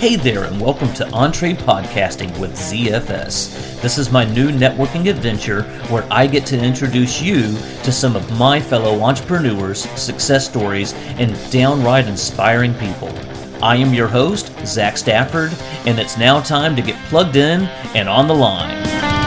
Hey there, and welcome to Entree Podcasting with ZFS. This is my new networking adventure where I get to introduce you to some of my fellow entrepreneurs, success stories, and downright inspiring people. I am your host, Zach Stafford, and it's now time to get plugged in and on the line.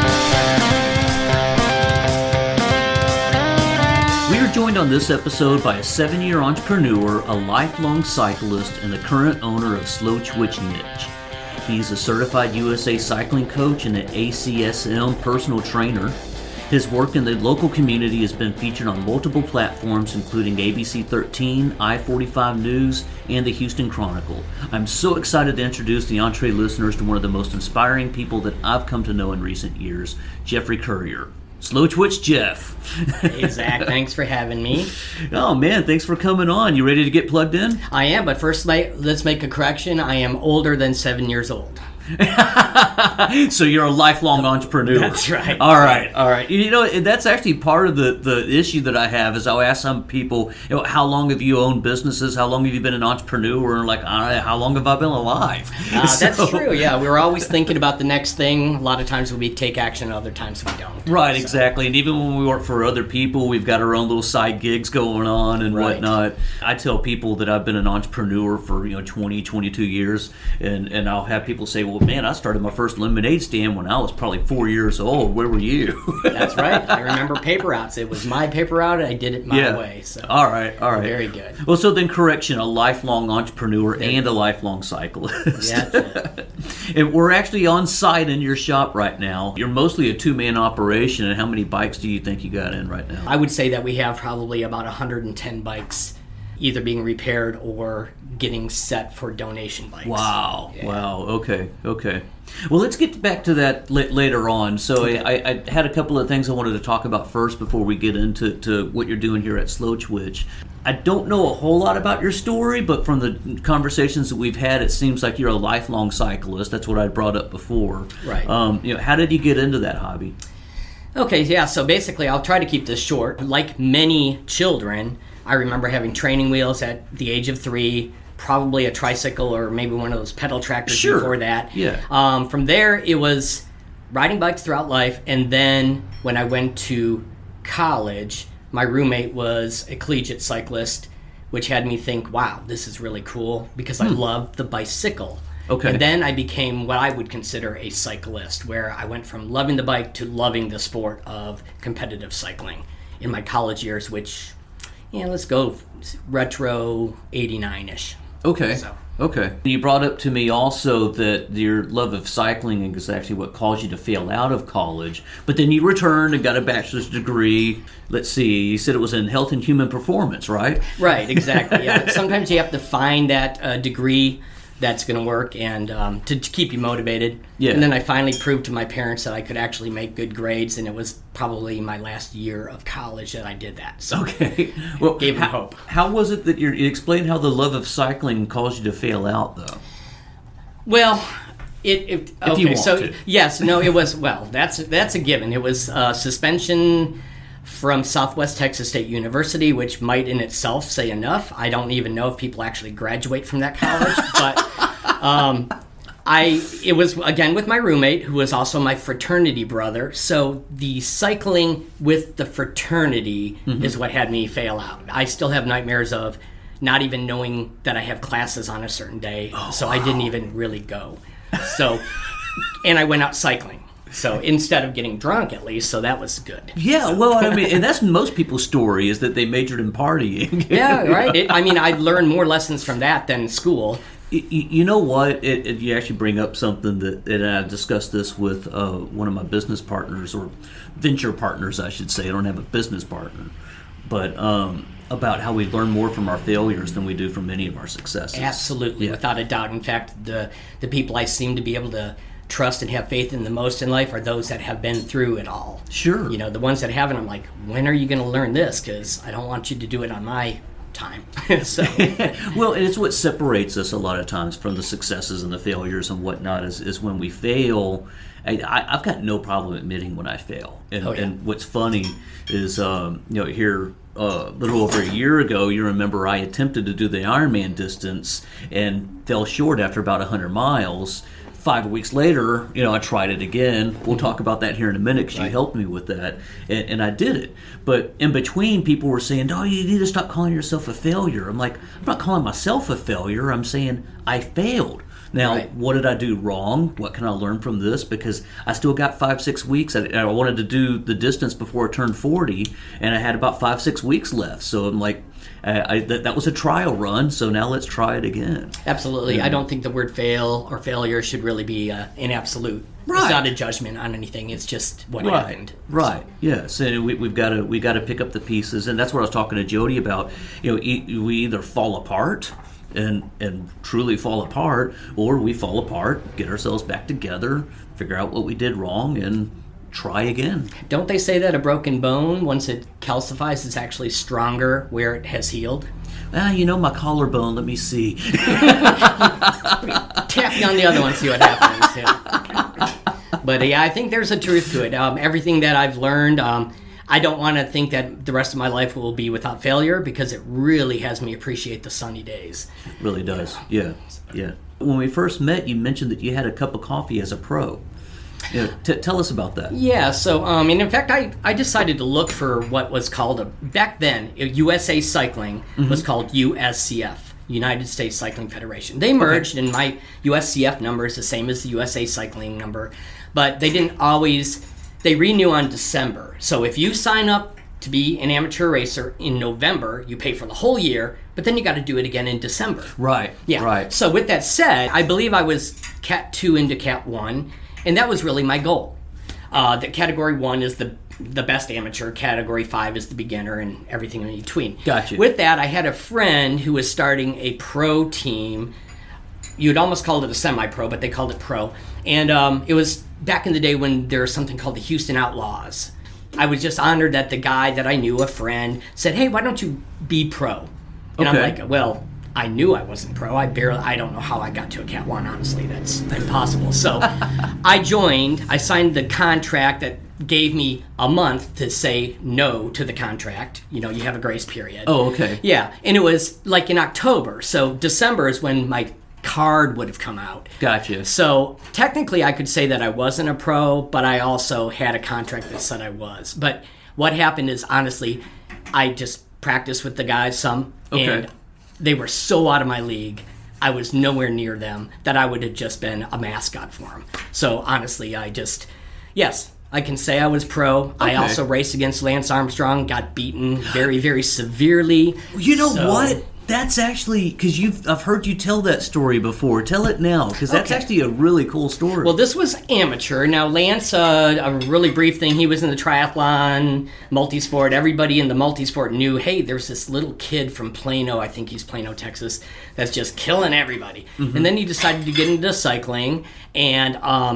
We are joined on this episode by a 7-year entrepreneur, a lifelong cyclist, and the current owner of Slow Twitch Niche. He's a certified USA cycling coach and an ACSM personal trainer. His work in the local community has been featured on multiple platforms, including ABC 13, I-45 News, and the Houston Chronicle. I'm so excited to introduce the Entree listeners to one of the most inspiring people that I've come to know in recent years, Jeffrey Currier. Slow Twitch Jeff. Hey, Zach. Thanks for having me. Oh, man. Thanks for coming on. You ready to get plugged in? I am, but first let's make a correction. I am older than 7 years old. So you're a lifelong entrepreneur. That's right. All right. You know, that's actually part of the issue that I have is I'll ask some people, how long have you owned businesses? How long have you been an entrepreneur? And like, how long have I been alive? That's true. Yeah, we were always thinking about the next thing. A lot of times we take action, other times we don't. Right, exactly. And even when we work for other people, we've got our own little side gigs going on and whatnot. I tell people that I've been an entrepreneur for 20, 22 years, and I'll have people say, well, man, I started my first lemonade stand when I was probably 4 years old. Where were you? That's right. I remember paper outs. It was my paper out. I did it my way. So All right. Very good. Well, so then correction, a lifelong entrepreneur and a lifelong cyclist. Yeah, that's it. And we're actually on site in your shop right now. You're mostly a two-man operation, and how many bikes do you think you got in right now? I would say that we have probably about 110 bikes either being repaired or getting set for donation bikes. Wow. Yeah. Wow. Okay. Well, let's get back to that later on. So I had a couple of things I wanted to talk about first before we get into what you're doing here at Slow Twitch. I don't know a whole lot about your story, but from the conversations that we've had, it seems like you're a lifelong cyclist. That's what I brought up before. Right. How did you get into that hobby? Okay, yeah, so basically I'll try to keep this short. Like many children, I remember having training wheels at the age of 3, probably a tricycle or maybe one of those pedal tractors before that. Yeah. From there, it was riding bikes throughout life, and then when I went to college, my roommate was a collegiate cyclist, which had me think, wow, this is really cool, because I loved the bicycle. Okay. And then I became what I would consider a cyclist, where I went from loving the bike to loving the sport of competitive cycling in my college years, which, let's go retro 89-ish. Okay. Okay. You brought up to me also that your love of cycling is actually what caused you to fail out of college. But then you returned and got a bachelor's degree. Let's see, you said it was in health and human performance, right? Right, exactly. Yeah. Sometimes you have to find that degree that's going to work and to keep you motivated. Yeah. And then I finally proved to my parents that I could actually make good grades, and it was probably my last year of college that I did that. So okay. Well, gave them hope. How was it that you explained how the love of cycling caused you to fail out, though? Well, if you want to. Yes, no, it was, that's a given. It was suspension from Southwest Texas State University, which might in itself say enough. I don't even know if people actually graduate from that college, but it was, again, with my roommate, who was also my fraternity brother, so the cycling with the fraternity is what had me fail out. I still have nightmares of not even knowing that I have classes on a certain day, I didn't even really go. So, and I went out cycling. So instead of getting drunk, at least, so that was good. Yeah, well, I mean, and that's most people's story is that they majored in partying. Yeah, right. I learned more lessons from that than school. You know what? You actually bring up something and I discussed this with one of my business partners, or venture partners, I should say. I don't have a business partner, but about how we learn more from our failures than we do from any of our successes. Absolutely, without a doubt. In fact, the people I seem to be able to trust and have faith in the most in life are those that have been through it all. Sure. The ones that haven't, I'm like, when are you going to learn this? Because I don't want you to do it on my time. So, well, it's what separates us a lot of times from the successes and the failures and whatnot is when we fail. I've got no problem admitting when I fail. And what's funny is, here a little over a year ago, you remember I attempted to do the Ironman distance and fell short after about 100 miles. 5 weeks later, I tried it again. We'll talk about that here in a minute because you helped me with that, and I did it. But in between, people were saying, "Oh, you need to stop calling yourself a failure." I'm like, I'm not calling myself a failure. I'm saying I failed. Now, what did I do wrong? What can I learn from this? Because I still got 5-6 weeks. I wanted to do the distance before I turned 40, and I had about 5-6 weeks left. So I'm like, that was a trial run, so now let's try it again. Absolutely. I don't think the word fail or failure should really be an absolute. Right. It's not a judgment on anything. It's just what happened. Right. So. Yes. And we got to pick up the pieces, and that's what I was talking to Jody about. We either fall apart and truly fall apart, or we fall apart, get ourselves back together, figure out what we did wrong, and try again. Don't they say that a broken bone, once it calcifies, is actually stronger where it has healed? My collarbone, let me see. Tap you on the other one, see what happens. Yeah. But I think there's a truth to it. Everything that I've learned, I don't want to think that the rest of my life will be without failure, because it really has me appreciate the sunny days. It really does. Yeah. When we first met, you mentioned that you had a cup of coffee as a pro. Tell us about that. Yeah, so, and in fact, I decided to look for what was called, back then, USA Cycling was called USCF, United States Cycling Federation. They merged, and my USCF number is the same as the USA Cycling number, but they didn't always, they renew on December. So if you sign up to be an amateur racer in November, you pay for the whole year, but then you got to do it again in December. Right, yeah. Right. So with that said, I believe I was Cat 2 into Cat 1, and that was really my goal. The Category 1 is the best amateur, Category 5 is the beginner, and everything in between. Gotcha. With that, I had a friend who was starting a pro team. You'd almost call it a semi-pro, but they called it pro. And it was back in the day when there was something called the Houston Outlaws. I was just honored that the guy that I knew, a friend, said, "Hey, why don't you be pro?" And I'm like, well, I knew I wasn't pro. I don't know how I got to a Cat 1, honestly. That's impossible. So I joined. I signed the contract that gave me a month to say no to the contract. You have a grace period. Oh, okay. Yeah, and it was like in October. So December is when my card would have come out. Gotcha. So technically I could say that I wasn't a pro, but I also had a contract that said I was. But what happened is, honestly, I just practiced with the guys some, and they were so out of my league, I was nowhere near them, that I would have just been a mascot for them. So honestly, yes, I can say I was pro. Okay. I also raced against Lance Armstrong, got beaten very, very severely. You know what? That's actually, because I've heard you tell that story before. Tell it now, because that's actually a really cool story. Well, this was amateur. Now, Lance, a really brief thing, he was in the triathlon, multisport. Everybody in the multisport knew, hey, there's this little kid from Plano, I think he's Plano, Texas, that's just killing everybody. And then he decided to get into cycling, and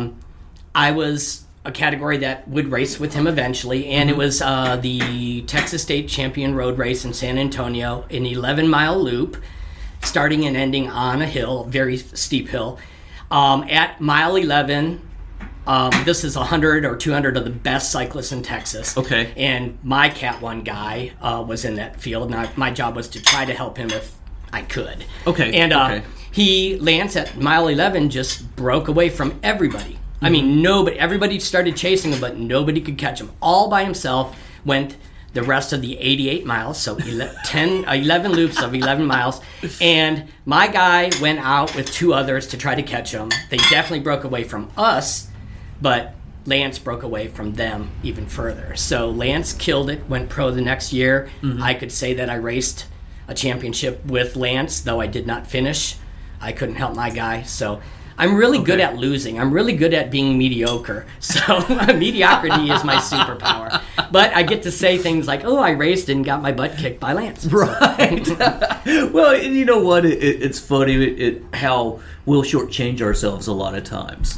I was a category that would race with him eventually, and it was the Texas State Champion Road Race in San Antonio, an 11-mile loop, starting and ending on a hill, very steep hill. At mile 11, this is 100 or 200 of the best cyclists in Texas. Okay. And my Cat 1 guy was in that field, and my job was to try to help him if I could. Okay. And Lance at mile 11 just broke away from everybody. I mean, everybody started chasing him, but nobody could catch him. All by himself, went the rest of the 88 miles, so 11 loops of 11 miles. And my guy went out with 2 others to try to catch him. They definitely broke away from us, but Lance broke away from them even further. So Lance killed it, went pro the next year. I could say that I raced a championship with Lance, though I did not finish. I couldn't help my guy, so I'm really good at losing. I'm really good at being mediocre. So mediocrity is my superpower. But I get to say things like, oh, I raced and got my butt kicked by Lance. Right. Well, and you know what? It's funny how we'll shortchange ourselves a lot of times.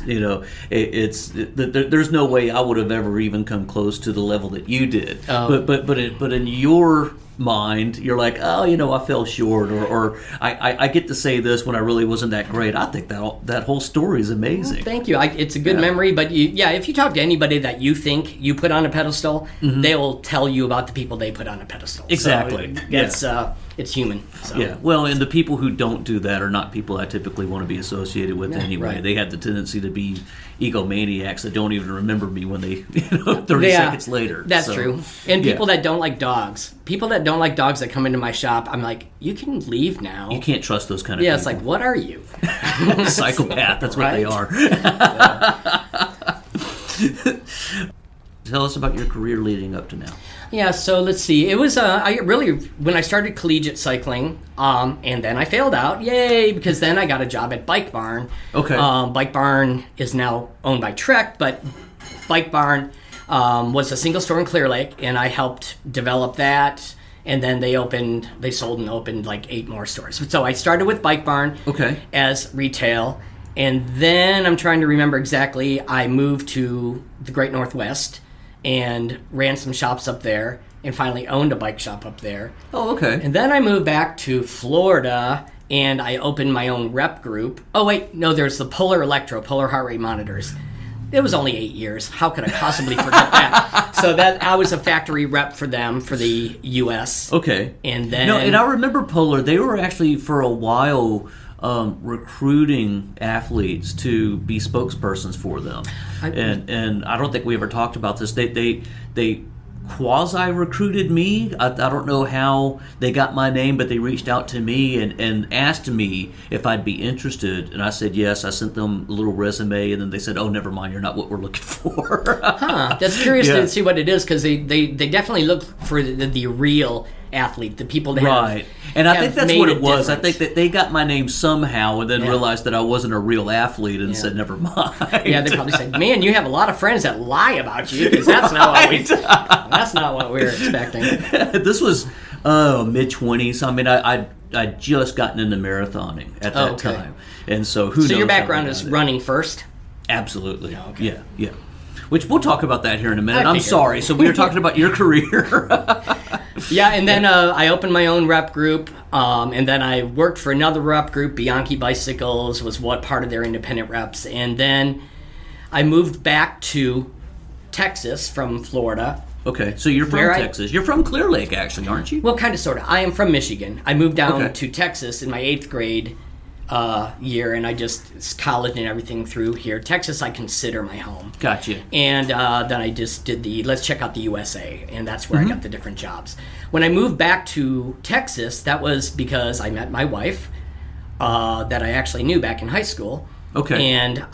There's no way I would have ever even come close to the level that you did. But in your mind, you're like, oh, I fell short, or I get to say this when I really wasn't that great. I think that whole story is amazing. Well, thank you. It's a good memory, but if you talk to anybody that you think you put on a pedestal, they will tell you about the people they put on a pedestal. Exactly. So it's human. So. Yeah. Well, and the people who don't do that are not people I typically want to be associated with anyway. Right. They have the tendency to be egomaniacs that don't even remember me when they 30 seconds later. That's true. And people that don't like dogs. People that don't like dogs that come into my shop, I'm like, you can leave now. You can't trust those kind of people. Yeah, it's like, what are you? Psychopath. That's what they are. Tell us about your career leading up to now. Yeah, so let's see. It was when I started collegiate cycling, and then I failed out. Yay! Because then I got a job at Bike Barn. Okay. Bike Barn is now owned by Trek, but Bike Barn was a single store in Clear Lake, and I helped develop that. And then they sold and opened like 8 more stores. So I started with Bike Barn as retail, and then I'm trying to remember exactly. I moved to the Great Northwest and ran some shops up there, and finally owned a bike shop up there. Oh, okay. And then I moved back to Florida, and I opened my own rep group. Oh, wait, no, there's the Polar heart rate monitors. It was only 8 years. How could I possibly forget that? So I was a factory rep for them for the U.S. Okay. And then... No, and I remember Polar, they were actually for a while... recruiting athletes to be spokespersons for them, and I don't think we ever talked about this. They quasi recruited me. I don't know how they got my name, but they reached out to me and asked me if I'd be interested, and I said yes. I sent them a little resume, and then they said, "Oh, never mind, you're not what we're looking for." That's curious to see what it is, because they definitely look for the real athlete, the people that right. And I think that's what it was. I think that they got my name somehow and then realized that I wasn't a real athlete and said, never mind. Yeah, they probably said, man, you have a lot of friends that lie about you, because that's not what we were expecting. This was mid-20s. I mean, I'd just gotten into marathoning at that time. And so who knows? So your background is running first? Absolutely. Oh, okay. Yeah. Which we'll talk about that here in a minute. I'm sorry. So we were talking about your career. Yeah, and then I opened my own rep group, and then I worked for another rep group. Bianchi Bicycles was part of their independent reps. And then I moved back to Texas from Florida. Okay, so you're from Texas. You're from Clear Lake, actually, aren't you? Well, kind of, sort of. I am from Michigan. I moved down to Texas in my 8th grade year, and I just college and everything through here. Texas, I consider my home. Gotcha. And then I just did let's check out the USA, and that's where I got the different jobs. When I moved back to Texas, that was because I met my wife that I actually knew back in high school. Okay. And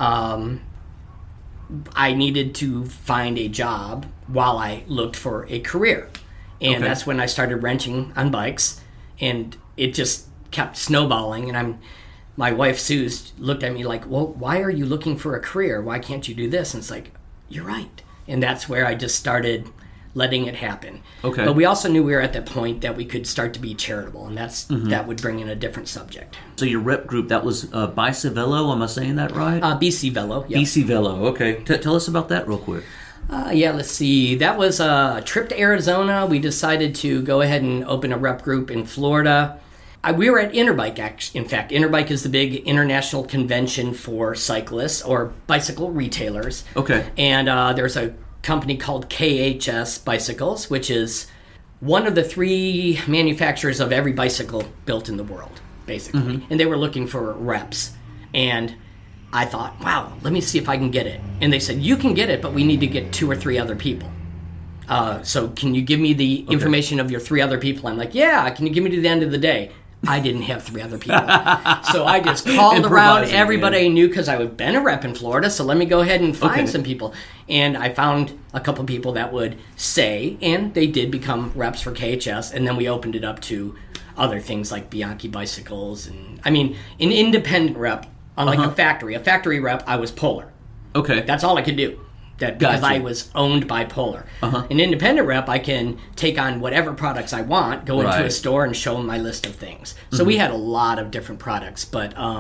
I needed to find a job while I looked for a career. And that's when I started wrenching on bikes, and it just kept snowballing, and my wife, Sue, looked at me like, well, why are you looking for a career? Why can't you do this? And it's like, you're right. And that's where I just started letting it happen. Okay. But we also knew we were at that point that we could start to be charitable, and that would bring in a different subject. So your rep group, that was Bicevelo, am I saying that right? BC Velo, yeah. BC Velo, okay. Tell us about that real quick. Let's see. That was a trip to Arizona. We decided to go ahead and open a rep group in Florida. We were at Interbike, in fact. Interbike is the big international convention for cyclists or bicycle retailers. Okay. And there's a company called KHS Bicycles, which is one of the 3 manufacturers of every bicycle built in the world, basically. Mm-hmm. And they were looking for reps. And I thought, wow, let me see if I can get it. And they said, you can get it, but we need to get 2 or 3 other people. So can you give me the information of your 3 other people? I'm like, yeah, can you give me to the end of the day? I didn't have 3 other people. So I just called around everybody I knew, because I had been a rep in Florida, so let me go ahead and find some people. And I found a couple people that would say, and they did become reps for KHS, and then we opened it up to other things like Bianchi Bicycles. And I mean, an independent rep, unlike a factory rep, I was Polar. Okay. That's all I could do. Because I was owned by Polar. An independent rep, I can take on whatever products I want, go into a store and show them my list of things. So we had a lot of different products, but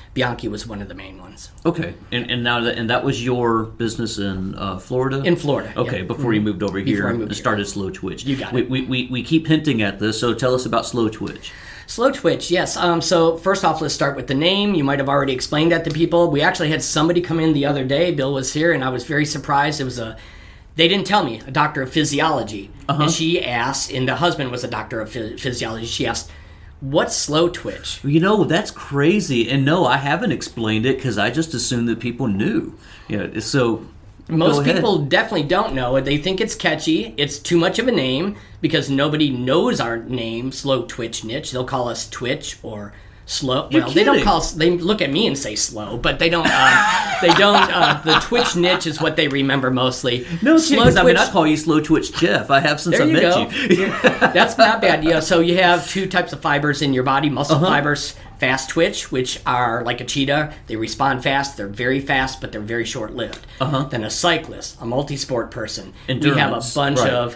Bianchi was one of the main ones. Okay, and now that was your business in Florida? In Florida. Okay, yep. before you moved over here and started Slow Twitch. You got it. We keep hinting at this, so tell us about Slow Twitch. Slow Twitch, yes. So first off, let's start with the name. You might have already explained that to people. We actually had somebody come in the other day. Bill was here, and I was very surprised. It was they didn't tell me, a doctor of physiology. And she asked, and the husband was a doctor of physiology, she asked, what's slow twitch? You know, that's crazy. And no, I haven't explained it because I just assumed that people knew. So most people definitely don't know it. They think it's catchy. It's too much of a name because nobody knows our name, Slow Twitch Niche. They'll call us Twitch or Slow. You're well, kidding. They don't call us. They look at me and say Slow, but they don't. They don't. The Twitch Niche is what they remember mostly. No, Slow Twitch. I mean, Twitch- I call you Slow Twitch Jeff. I have since There I you met go. you. That's not bad. Yeah. So you have two types of fibers in your body: muscle fibers, fast twitch, which are like a cheetah. They respond fast. They're very fast, but they're very short-lived. Then a cyclist, a multi-sport person. Endurance, we have a bunch of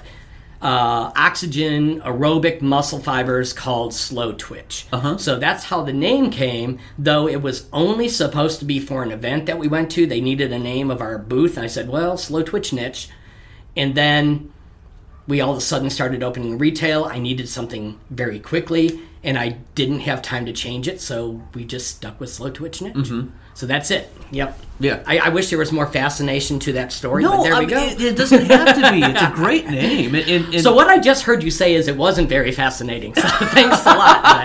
oxygen aerobic muscle fibers called slow twitch. So that's how the name came, though it was only supposed to be for an event that we went to. They needed a name of our booth, and I said, well, Slow Twitch Niche. And then we all of a sudden started opening retail. I needed something very quickly, and I didn't have time to change it, so we just stuck with Slow Twitch Niche. So that's it. Yep. Yeah. I wish there was more fascination to that story, No, but there we I go. mean, it doesn't have to be. It's a great name. And So what I just heard you say is it wasn't very fascinating. So thanks a lot for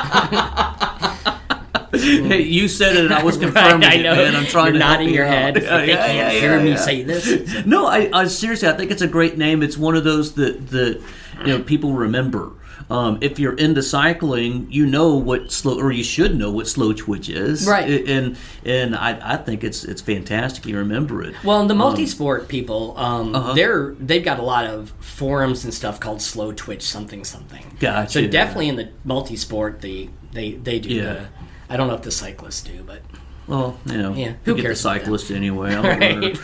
that. Hey, you said it, and I was confirming I know. it, man. I'm trying You're to nodding help your you head. out. They can't hear me say this. No, I seriously, I think it's a great name. It's one of those that people remember. If you're into cycling, you know what slow, or you should know what slow twitch is, right? And I think it's fantastic. You remember it. Well, the multi-sport people, they've got a lot of forums and stuff called Slow Twitch something. Gotcha. So definitely in the multi-sport, they do. Yeah. I don't know if the cyclists do, but Well, who who get the cares cyclist anyway? I'm a runner.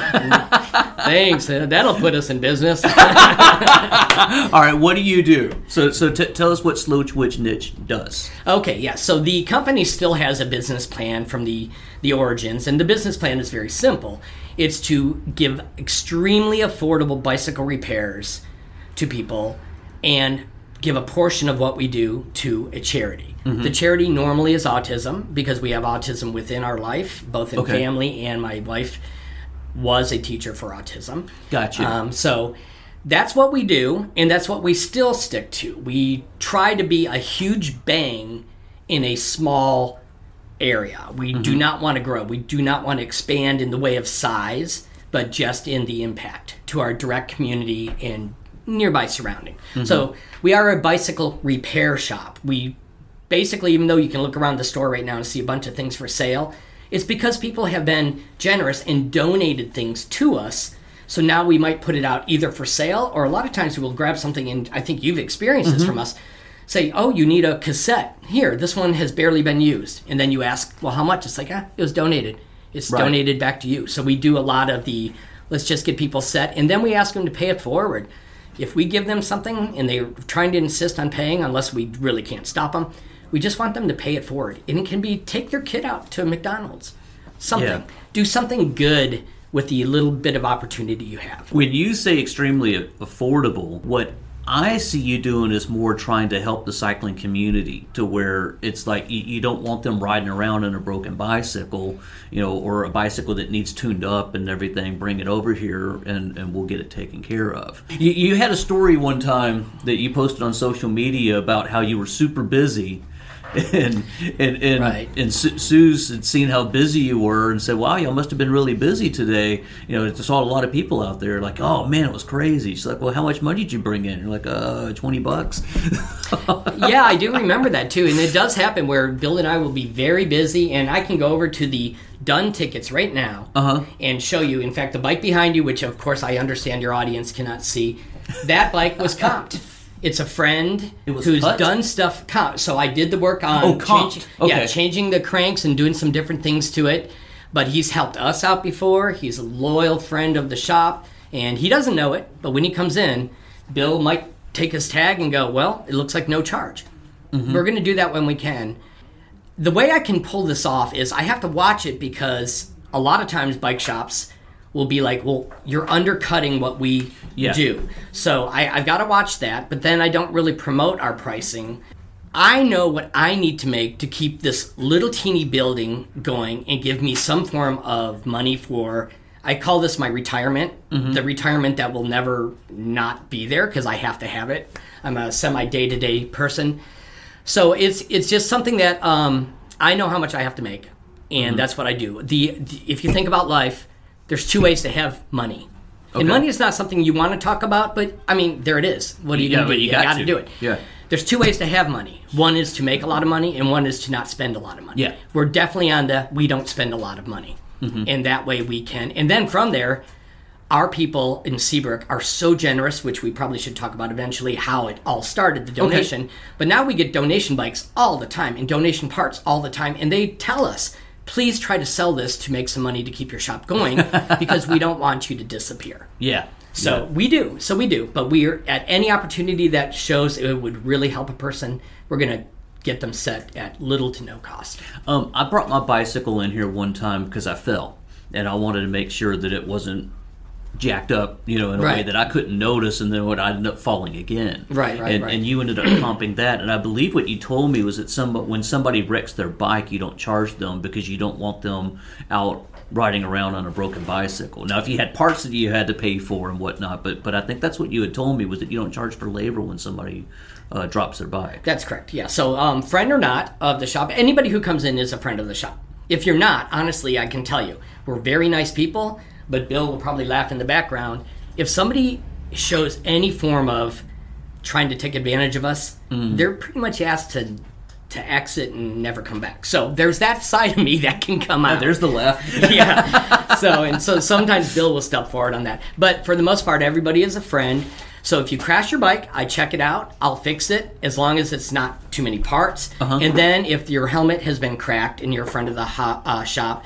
right. Thanks. That'll put us in business. All right, what do you do? So tell us what Slow Twitch Niche does. Okay, yeah. So the company still has a business plan from the origins, and the business plan is very simple. It's to give extremely affordable bicycle repairs to people and give a portion of what we do to a charity. The charity normally is autism, because we have autism within our life, both in family, and my wife was a teacher for autism. Gotcha. So that's what we do, and that's what we still stick to. We try to be a huge bang in a small area. We do not want to grow. We do not want to expand in the way of size, but just in the impact to our direct community and nearby surrounding. So we are a bicycle repair shop. We basically, even though you can look around the store right now and see a bunch of things for sale, it's because people have been generous and donated things to us. So now we might put it out either for sale, or a lot of times we will grab something, and I think you've experienced this from us, say, oh, you need a cassette. Here, this one has barely been used. And then you ask, well, how much? It's like, it was donated. It's donated back to you. So we do a lot of the, let's just get people set, and then we ask them to pay it forward. If we give them something and they're trying to insist on paying, unless we really can't stop them, we just want them to pay it forward. And it can be, take their kid out to McDonald's. Something. Yeah. Do something good with the little bit of opportunity you have. When you say extremely affordable, what I see you doing is more trying to help the cycling community, to where it's like you don't want them riding around in a broken bicycle, or a bicycle that needs tuned up and everything. Bring it over here and we'll get it taken care of. You had a story one time that you posted on social media about how you were super busy. And Suze had seen how busy you were and said, wow, you must have been really busy today. I saw a lot of people out there like, oh man, it was crazy. She's like, well, how much money did you bring in? You're like, $20. Yeah, I do remember that too. And it does happen where Bill and I will be very busy, and I can go over to the Done tickets right now and show you. In fact, the bike behind you, which of course I understand your audience cannot see, that bike was comped. It's a friend who's done stuff. So I did the work on changing the cranks and doing some different things to it. But he's helped us out before. He's a loyal friend of the shop, and he doesn't know it. But when he comes in, Bill might take his tag and go, well, it looks like no charge. We're going to do that when we can. the way I can pull this off is I have to watch it, because a lot of times bike shops will be like, well, you're undercutting what we do. So I've got to watch that, but then I don't really promote our pricing. I know what I need to make to keep this little teeny building going and give me some form of money for, I call this my retirement, the retirement that will never not be there because I have to have it. I'm a semi-day-to-day person. So it's just something that I know how much I have to make, and that's what I do. If you think about life, there's two ways to have money. Okay. And money is not something you want to talk about, but, I mean, there it is. What are you going to do? You got to do it. Yeah. There's two ways to have money. One is to make a lot of money, and one is to not spend a lot of money. Yeah. We're definitely on the we don't spend a lot of money. And that way we can. And then from there, our people in Seabrook are so generous, which we probably should talk about eventually, how it all started, the donation. Okay. But now we get donation bikes all the time and donation parts all the time. And they tell us, please try to sell this to make some money to keep your shop going because we don't want you to disappear. Yeah. So we do. But we're at any opportunity that shows it would really help a person, we're going to get them set at little to no cost. I brought my bicycle in here one time because I fell, and I wanted to make sure that it wasn't jacked up, in a way that I couldn't notice, and then I'd end up falling again. Right. And you ended up comping that, and I believe what you told me was that when somebody wrecks their bike, you don't charge them because you don't want them out riding around on a broken bicycle. Now, if you had parts that you had to pay for and whatnot, but I think that's what you had told me, was that you don't charge for labor when somebody drops their bike. That's correct, yeah. So friend or not of the shop, anybody who comes in is a friend of the shop. If you're not, honestly, I can tell you, we're very nice people, but Bill will probably laugh in the background. If somebody shows any form of trying to take advantage of us, they're pretty much asked to exit and never come back. So there's that side of me that can come out. There's the left. Yeah. So sometimes Bill will step forward on that. But for the most part, everybody is a friend. So if you crash your bike, I check it out. I'll fix it as long as it's not too many parts. And then if your helmet has been cracked and you're a friend of the shop,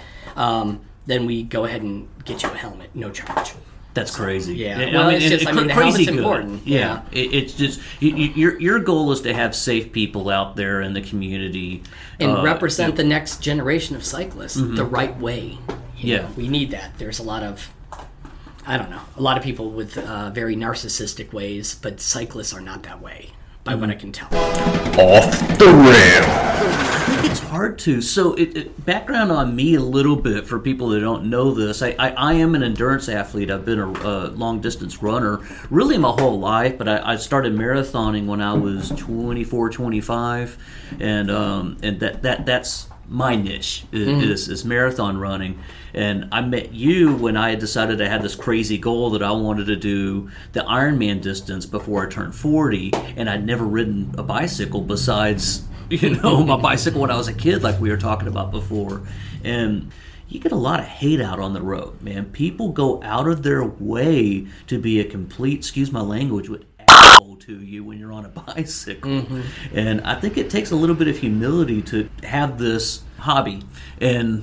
then we go ahead and get you a helmet, no charge. That's crazy. Yeah. Well, the helmet's important. Yeah. It's just, your goal is to have safe people out there in the community. And represent the next generation of cyclists the right way. You know, we need that. There's a lot of people with very narcissistic ways, but cyclists are not that way, by what I can tell. Off the rail. It's hard to. So, background on me a little bit for people that don't know this. I am an endurance athlete. I've been a long-distance runner really my whole life, but I started marathoning when I was 24, 25, and that's my niche is marathon running. And I met you when I had decided I had this crazy goal that I wanted to do the Ironman distance before I turned 40, and I'd never ridden a bicycle besides, my bicycle when I was a kid, like we were talking about before. And you get a lot of hate out on the road, man. People go out of their way to be a complete, excuse my language, with asshole to you when you're on a bicycle. And I think it takes a little bit of humility to have this hobby and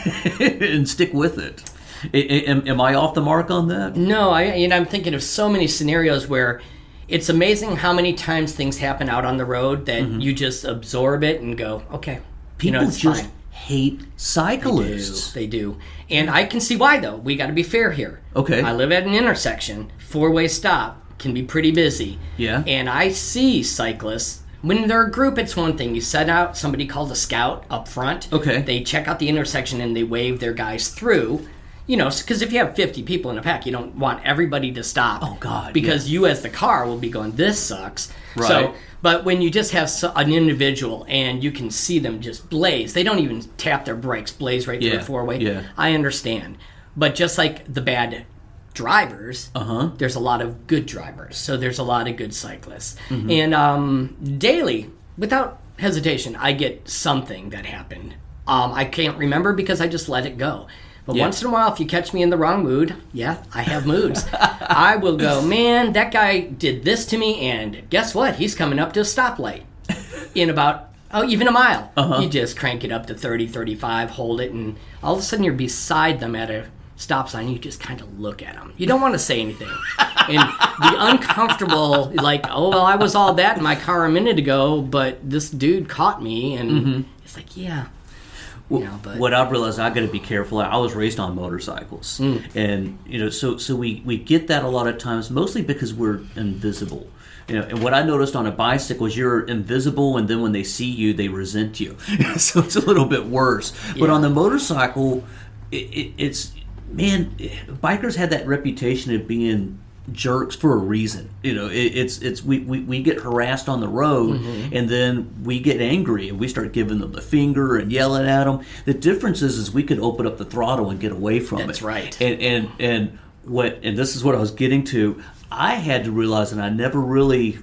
and stick with it. Am I off the mark on that? No, I'm thinking of so many scenarios where it's amazing how many times things happen out on the road that you just absorb it and go, okay. People it's just fine. Hate cyclists. They do. And I can see why, though. We got to be fair here. Okay. I live at an intersection. 4-way stop can be pretty busy. Yeah. And I see cyclists. When they're a group, it's one thing. You set out somebody called a scout up front. Okay. They check out the intersection and they wave their guys through. Because if you have 50 people in a pack, you don't want everybody to stop. Oh, God. Because you as the car will be going, this sucks. Right. So, but when you just have an individual and you can see them just blaze, they don't even tap their brakes, blaze right through a 4-way. Yeah. I understand. But just like the bad drivers, there's a lot of good drivers. So there's a lot of good cyclists. And daily, without hesitation, I get something that happened. I can't remember because I just let it go. But once in a while, if you catch me in the wrong mood, I have moods. I will go, man, that guy did this to me, and guess what? He's coming up to a stoplight in about, even a mile. You just crank it up to 30, 35, hold it, and all of a sudden you're beside them at a stop sign, you just kind of look at them. You don't want to say anything. And the uncomfortable, like, oh, well, I was all that in my car a minute ago, but this dude caught me, and it's like, yeah. But what I've realized, I got to be careful. I was raised on motorcycles, and so we get that a lot of times, mostly because we're invisible. And what I noticed on a bicycle is you're invisible, and then when they see you, they resent you. So it's a little bit worse. Yeah. But on the motorcycle, it's bikers had that reputation of being jerks for a reason. We get harassed on the road, and then we get angry and we start giving them the finger and yelling at them. The difference is we could open up the throttle and get away from it. That's right. And this is what I was getting to. I had to realize, and I never really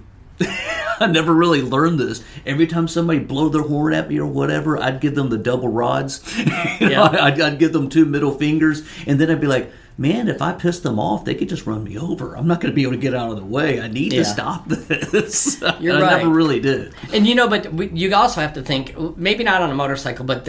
learned this. Every time somebody blow their horn at me or whatever, I'd give them the double rods. I'd give them 2 middle fingers, and then I'd be like, man, if I piss them off, they could just run me over. I'm not going to be able to get out of the way. I need to stop this. You're right. I never really did. And but you also have to think, maybe not on a motorcycle, but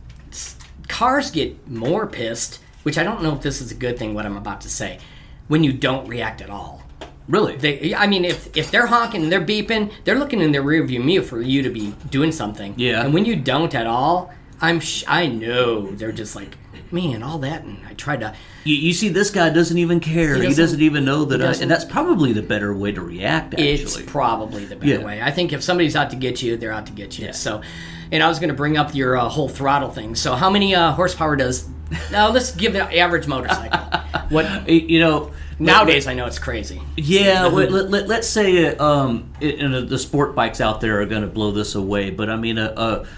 cars get more pissed, which I don't know if this is a good thing, what I'm about to say, when you don't react at all. Really? If they're honking and they're beeping, they're looking in their rearview mirror for you to be doing something. Yeah. And when you don't at all, I know they're just like, man, all that, and I tried to... You see, this guy doesn't even care. He doesn't even know that and that's probably the better way to react, actually. It's probably the better way. I think if somebody's out to get you, they're out to get you. Yeah. So, and I was going to bring up your whole throttle thing. So how many horsepower does... Now, let's give an average motorcycle. Nowadays, I know it's crazy. Yeah, let's say the sport bikes out there are going to blow this away. But, I mean, a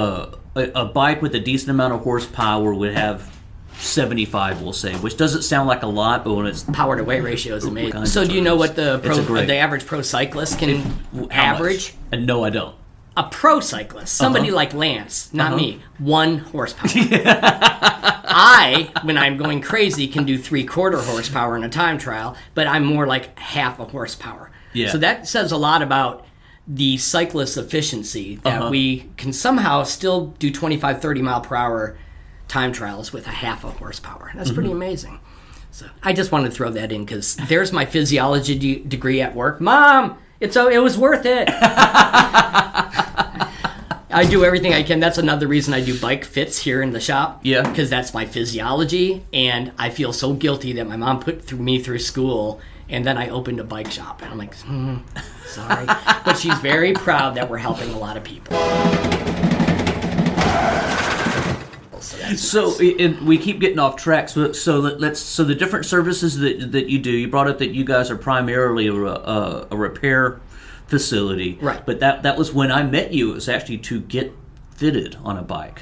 bike with a decent amount of horsepower would have 75, we'll say, which doesn't sound like a lot, but when it's... Power to weight ratio is amazing. So do you know what the average pro cyclist can average? No, I don't. A pro cyclist, somebody like Lance, not me, 1 horsepower. When I'm going crazy, can do 3/4 horsepower in a time trial, but I'm more like half a horsepower. Yeah. So that says a lot about the cyclist efficiency, that we can somehow still do 25, 30 mile per hour time trials with a half a horsepower. That's pretty amazing. So I just wanted to throw that in because there's my physiology degree at work. Mom, it was worth it. I do everything I can. That's another reason I do bike fits here in the shop. Yeah. Because that's my physiology, and I feel so guilty that my mom put me through school, and then I opened a bike shop. And I'm like, sorry. But she's very proud that we're helping a lot of people. So nice. We keep getting off track. So the different services that you do. You brought up that you guys are primarily a repair facility, right? But that was when I met you. It was actually to get fitted on a bike.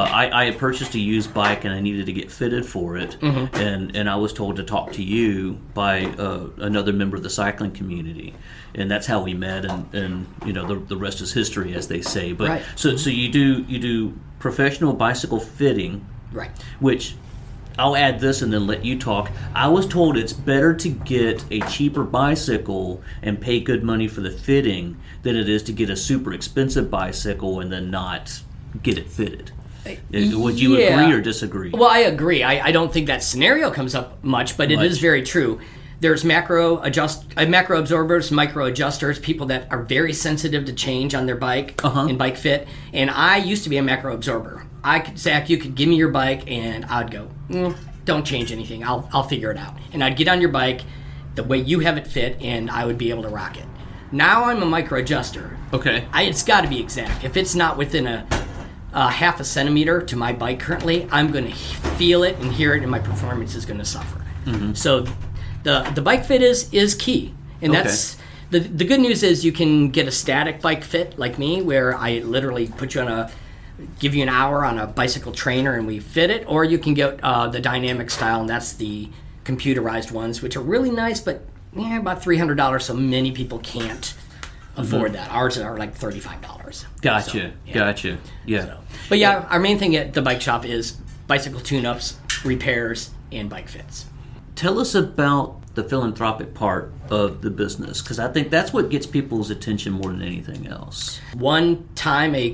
I had purchased a used bike and I needed to get fitted for it, and I was told to talk to you by another member of the cycling community, and that's how we met. And the rest is history, as they say. But right. So you do professional bicycle fitting, right? Which I'll add this and then let you talk. I was told it's better to get a cheaper bicycle and pay good money for the fitting than it is to get a super expensive bicycle and then not get it fitted. Would you agree or disagree? Well, I agree. I don't think that scenario comes up much, but it is very true. There's macro absorbers, micro adjusters, people that are very sensitive to change on their bike and bike fit. And I used to be a macro absorber. Zach, you could give me your bike, and I'd go, don't change anything. I'll figure it out. And I'd get on your bike the way you have it fit, and I would be able to rock it. Now I'm a micro adjuster. Okay. It's got to be exact. If it's not within a half a centimeter to my bike currently, I'm going to feel it and hear it, and my performance is going to suffer. So the bike fit is key. And that's the good news is you can get a static bike fit like me, where I literally put you on give you an hour on a bicycle trainer and we fit it, or you can get the dynamic style, and that's the computerized ones, which are really nice, but about $300, so many people can't afford that. Ours are like $35. Gotcha. Yeah. So, but our main thing at the bike shop is bicycle tune-ups, repairs, and bike fits. Tell us about the philanthropic part of the business, because I think that's what gets people's attention more than anything else. One time, a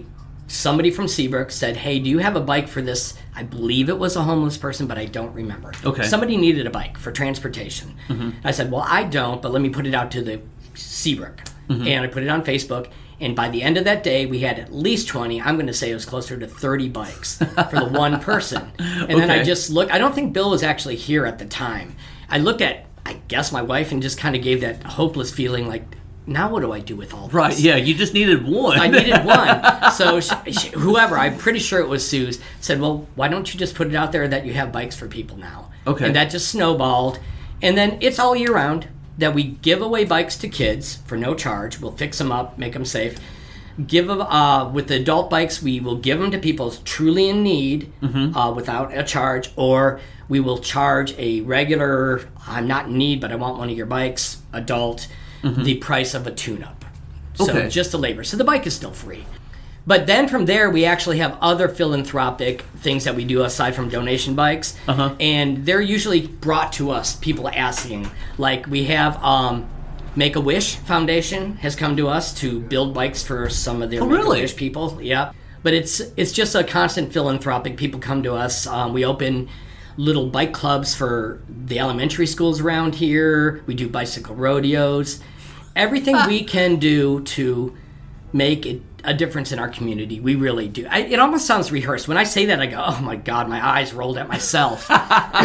somebody from Seabrook said, hey, do you have a bike for this? I believe it was a homeless person, but I don't remember. Okay. Somebody needed a bike for transportation. I said, well, I don't, but let me put it out to the Seabrook. And I put it on Facebook. And by the end of that day, we had at least 20. I'm going to say it was closer to 30 bikes for the one person. And then I just looked. I don't think Bill was actually here at the time. I looked at, I guess, my wife and just kind of gave that hopeless feeling like, now what do I do with all this? Right, yeah, you just needed one. I needed one. So whoever, I'm pretty sure it was Sue's, said, well, why don't you just put it out there that you have bikes for people now? Okay. And that just snowballed. And then it's all year round that we give away bikes to kids for no charge. We'll fix them up, make them safe. Give them, with the adult bikes, we will give them to people truly in need without a charge, or we will charge a regular, I'm not in need, but I want one of your bikes, adult, the price of a tune-up. So just the labor. So the bike is still free. But then from there, we actually have other philanthropic things that we do aside from donation bikes. And they're usually brought to us, people asking. Like we have Make-A-Wish Foundation has come to us to build bikes for some of their Make-A-Wish people. Yeah. But it's just a constant philanthropic. People come to us. We open little bike clubs for the elementary schools around here. We do bicycle rodeos. Everything we can do to make a difference in our community, we really do. It almost sounds rehearsed. When I say that, I go, oh my God, my eyes rolled at myself. But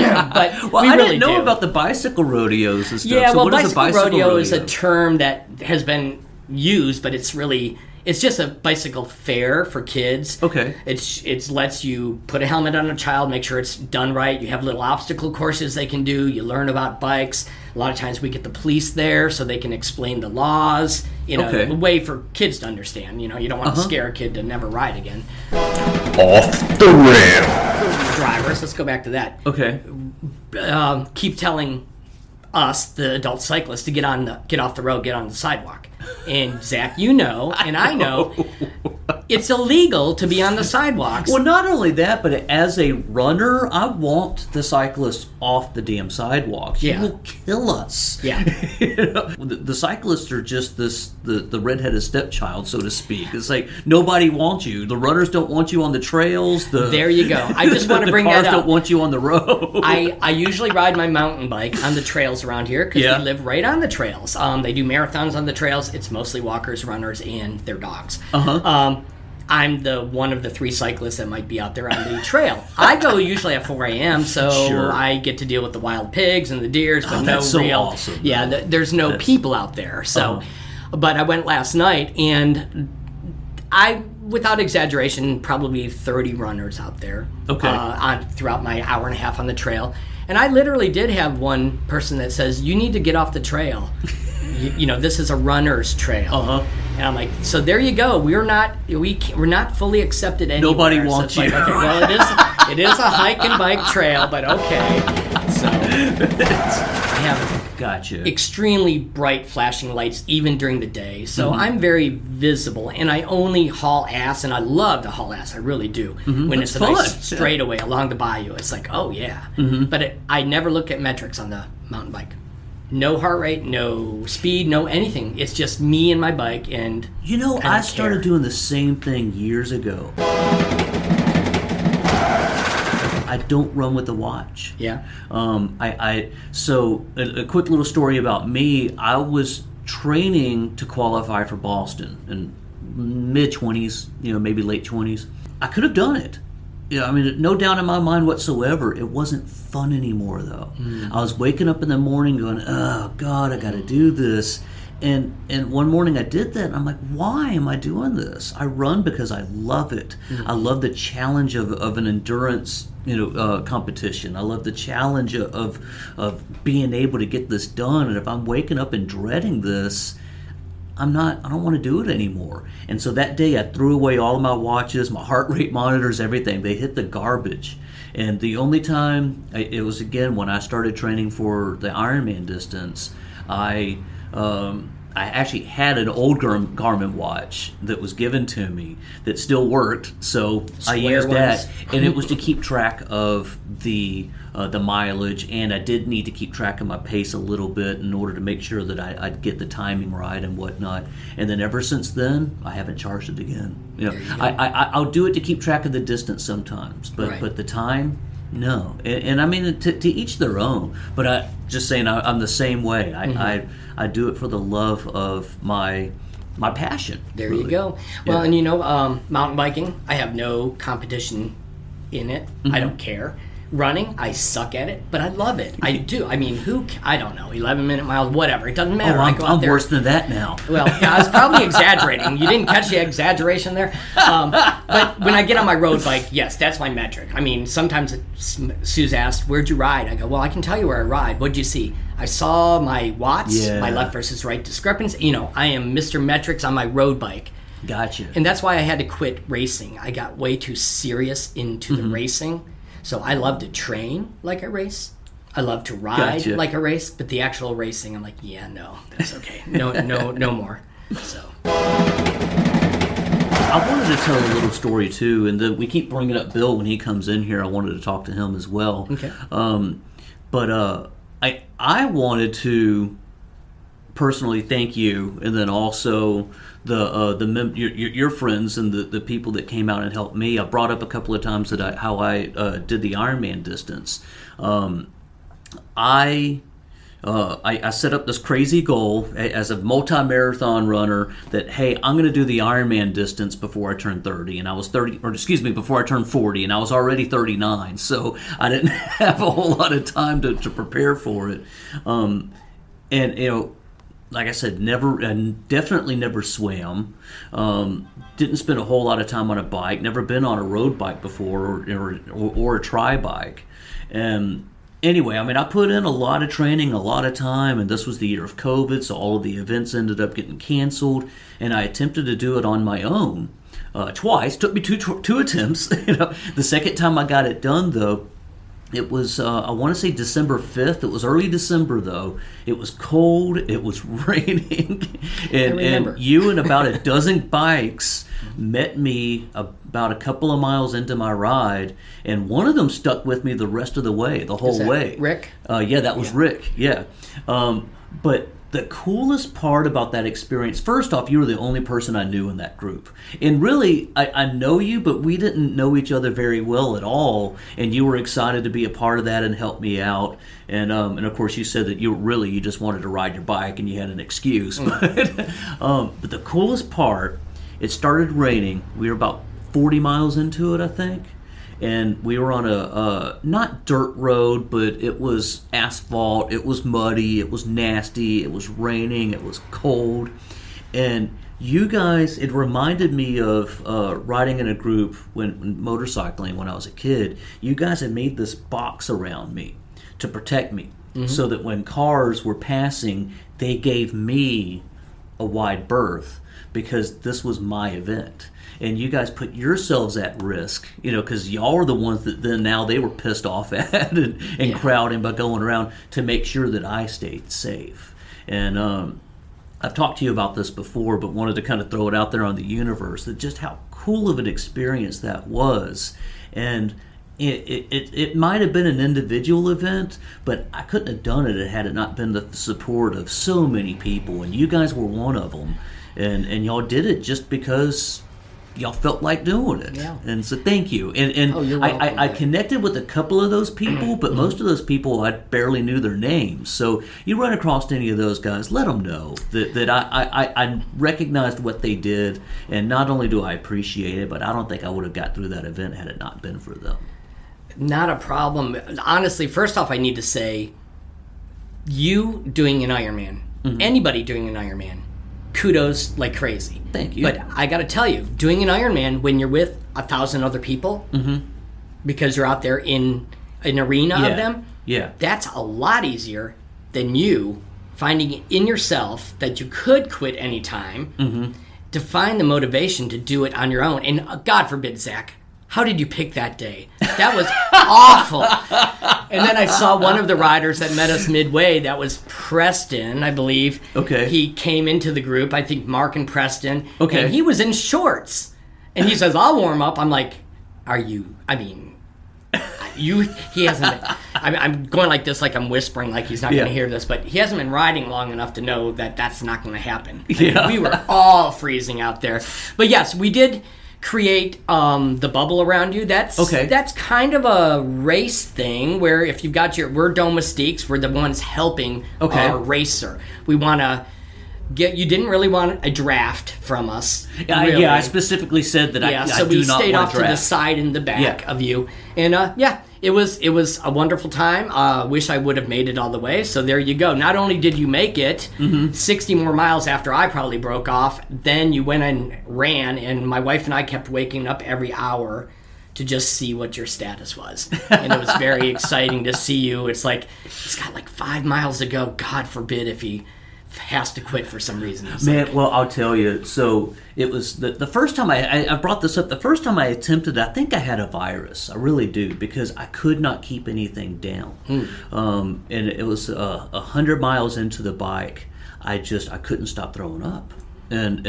I didn't know about the bicycle rodeos and stuff. Yeah, so well, what is a bicycle rodeo is a term that has been used, but it's just a bicycle fair for kids. Okay. It lets you put a helmet on a child, make sure it's done right. You have little obstacle courses they can do. You learn about bikes. A lot of times we get the police there so they can explain the laws in a way for kids to understand. You know, you don't want to scare a kid to never ride again. Off the rail. Drivers, let's go back to that. Okay. Keep telling us, the adult cyclists, to get off the road, get on the sidewalk. And Zach, you know, and I know, it's illegal to be on the sidewalks. Well, not only that, but as a runner, I want the cyclists off the damn sidewalks. Yeah. You will kill us. Yeah. The cyclists are just the redheaded stepchild, so to speak. It's like nobody wants you. The runners don't want you on the trails. There you go. I just want to bring that up. The cars don't want you on the road. I usually ride my mountain bike on the trails around here because we live right on the trails. They do marathons on the trails. It's mostly walkers, runners, and their dogs. I'm the one of the 3 cyclists that might be out there on the trail. I go usually at 4 a.m., so I get to deal with the wild pigs and the deers, but that's so awesome. Yeah, there's no people out there. So, but I went last night, and without exaggeration, probably 30 runners out there. Throughout my hour and a half on the trail. And I literally did have one person that says, you need to get off the trail. You know, this is a runner's trail. And I'm like, so there you go. We're not fully accepted anywhere. Nobody wants you. Like, okay, well, it is a hike and bike trail, but okay. So I have extremely bright flashing lights even during the day. So I'm very visible, and I only haul ass, and I love to haul ass. I really do. When it's a nice straightaway along the bayou, it's like, oh yeah. But I never look at metrics on the mountain bike. No heart rate, no speed, no anything. It's just me and my bike, and you know, I started doing the same thing years ago. I don't run with a watch. Yeah. So a quick little story about me. I was training to qualify for Boston in mid-20s, maybe late 20s. I could have done it. I mean, no doubt in my mind whatsoever. It wasn't fun anymore, though. I was waking up in the morning going, oh, God, I got to do this. And one morning I did that, and I'm like, why am I doing this? I run because I love it. I love the challenge of an endurance competition. I love the challenge of being able to get this done. And if I'm waking up and dreading this, I don't want to do it anymore. And so that day I threw away all of my watches, my heart rate monitors, everything. They hit the garbage. And the only time, it was again when I started training for the Ironman distance, I I actually had an old Garmin watch that was given to me that still worked, so I used that, and it was to keep track of the mileage, and I did need to keep track of my pace a little bit in order to make sure that I'd get the timing right and whatnot. And then ever since then, I haven't charged it again. I'll do it to keep track of the distance sometimes, but the time. No, and I mean to each their own. But I just saying I'm the same way. I do it for the love of my passion. There really. you go. Well, and mountain biking, I have no competition in it. I don't care. Running, I suck at it, but I love it. I do. I mean, I don't know, 11-minute miles, whatever. It doesn't matter. I'm worse than that now. Well, yeah, I was probably exaggerating. You didn't catch the exaggeration there. But when I get on my road bike, yes, that's my metric. I mean, sometimes Sue's asked, where'd you ride? I go, well, I can tell you where I ride. What'd you see? I saw my watts, my left versus right discrepancy. I am Mr. Metrics on my road bike. Gotcha. And that's why I had to quit racing. I got way too serious into the racing. So I love to train like a race. I love to ride like a race, but the actual racing, I'm like, yeah, no, that's okay. No more. So I wanted to tell a little story too, and we keep bringing up Bill when he comes in here. I wanted to talk to him as well. Okay. But I wanted to personally thank you, and then also your friends and the people that came out and helped me. I brought up a couple of times that how I did the Ironman distance. I set up this crazy goal as a multi-marathon runner that, hey, I'm going to do the Ironman distance before I turn 30, and I was before I turned 40, and I was already 39, so I didn't have a whole lot of time to prepare for it. Like I said, definitely never swam. Didn't spend a whole lot of time on a bike. Never been on a road bike before, or a tri-bike. And anyway, I mean, I put in a lot of training, a lot of time, and this was the year of COVID, so all of the events ended up getting canceled. And I attempted to do it on my own twice. Took me two attempts. The second time I got it done, though, it was, I want to say December 5th. It was early December, though. It was cold. It was raining. And you and about a dozen bikes met me about a couple of miles into my ride. And one of them stuck with me the rest of the way, the whole way. Rick? Yeah, that was Rick. Yeah. But the coolest part about that experience, first off, you were the only person I knew in that group. And really, I know you, but we didn't know each other very well at all. And you were excited to be a part of that and help me out. And of course, you said that you just wanted to ride your bike and you had an excuse. But the coolest part, it started raining. We were about 40 miles into it, I think. And we were on a not dirt road, but it was asphalt. It was muddy. It was nasty. It was raining. It was cold. And you guys, it reminded me of riding in a group when motorcycling when I was a kid. You guys had made this box around me to protect me, so that when cars were passing, they gave me a wide berth because this was my event. And you guys put yourselves at risk, because y'all are the ones that then now they were pissed off at and crowding by going around to make sure that I stayed safe. And I've talked to you about this before, but wanted to kind of throw it out there on the universe, that just how cool of an experience that was. And it might have been an individual event, but I couldn't have done it had it not been the support of so many people. And you guys were one of them. And y'all did it just because y'all felt like doing it. Yeah. And so thank you. And you're welcome. I connected with a couple of those people, but most of those people I barely knew their names. So you run across any of those guys, let them know that I recognized what they did, and not only do I appreciate it, but I don't think I would have got through that event had it not been for them. Not a problem. Honestly, first off, I need to say, you doing an Ironman, anybody doing an Ironman, kudos like crazy. Thank you. But I got to tell you, doing an Ironman when you're with 1,000 other people, because you're out there in an arena of them, that's a lot easier than you finding in yourself that you could quit anytime to find the motivation to do it on your own. And God forbid, Zach, how did you pick that day? That was awful. And then I saw one of the riders that met us midway. That was Preston, I believe. Okay. He came into the group, I think Mark and Preston. Okay. And he was in shorts. And he says, I'll warm up. I'm like, he hasn't been, I'm going like this, like I'm whispering, like he's not going to hear this, but he hasn't been riding long enough to know that that's not going to happen. I mean, we were all freezing out there. But yes, we did create the bubble around you. That's kind of a race thing where if you've got we're domestiques, we're the ones helping our racer. We want to you didn't really want a draft from us. Really. Yeah, I specifically said that I do not want a draft. So we stayed off to the side in the back of you. And it was a wonderful time. Wish I would have made it all the way. So there you go. Not only did you make it 60 more miles after I probably broke off, then you went and ran, and my wife and I kept waking up every hour to just see what your status was. And it was very exciting to see you. It's like, he's got like 5 miles to go. God forbid if he has to quit for some reason. Well, I'll tell you. So it was the first time I brought this up. The first time I attempted, I think I had a virus. I really do, because I could not keep anything down. And it was 100 miles into the bike. I couldn't stop throwing up, and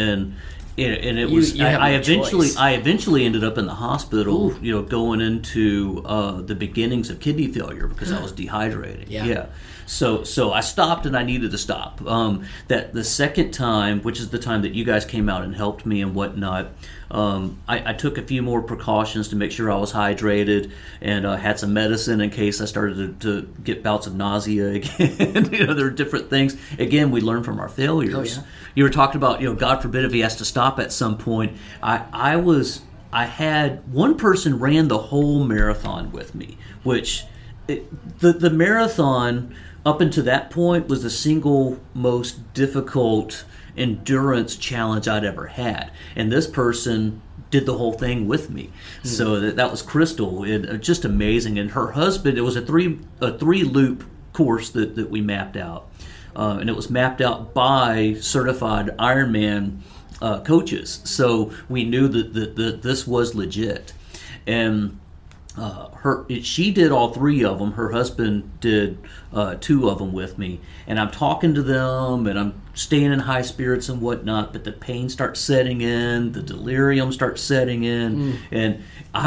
it was. I eventually ended up in the hospital. Ooh. Going into the beginnings of kidney failure because I was dehydrated. Yeah. So I stopped, and I needed to stop. That the second time, which is the time that you guys came out and helped me and whatnot, I took a few more precautions to make sure I was hydrated, and had some medicine in case I started to get bouts of nausea again. There are different things. Again, we learn from our failures. Oh, yeah. You were talking about, God forbid if he has to stop at some point. I had one person ran the whole marathon with me, which the marathon up until that point was the single most difficult endurance challenge I'd ever had, and this person did the whole thing with me. So that was Crystal, and just amazing. And her husband, it was a three loop course that we mapped out, and it was mapped out by certified Ironman coaches, so we knew that this was legit. And she did all 3 of them. Her husband did 2 of them with me, and I'm talking to them, and I'm staying in high spirits and whatnot. But the pain starts setting in, the delirium starts setting in, and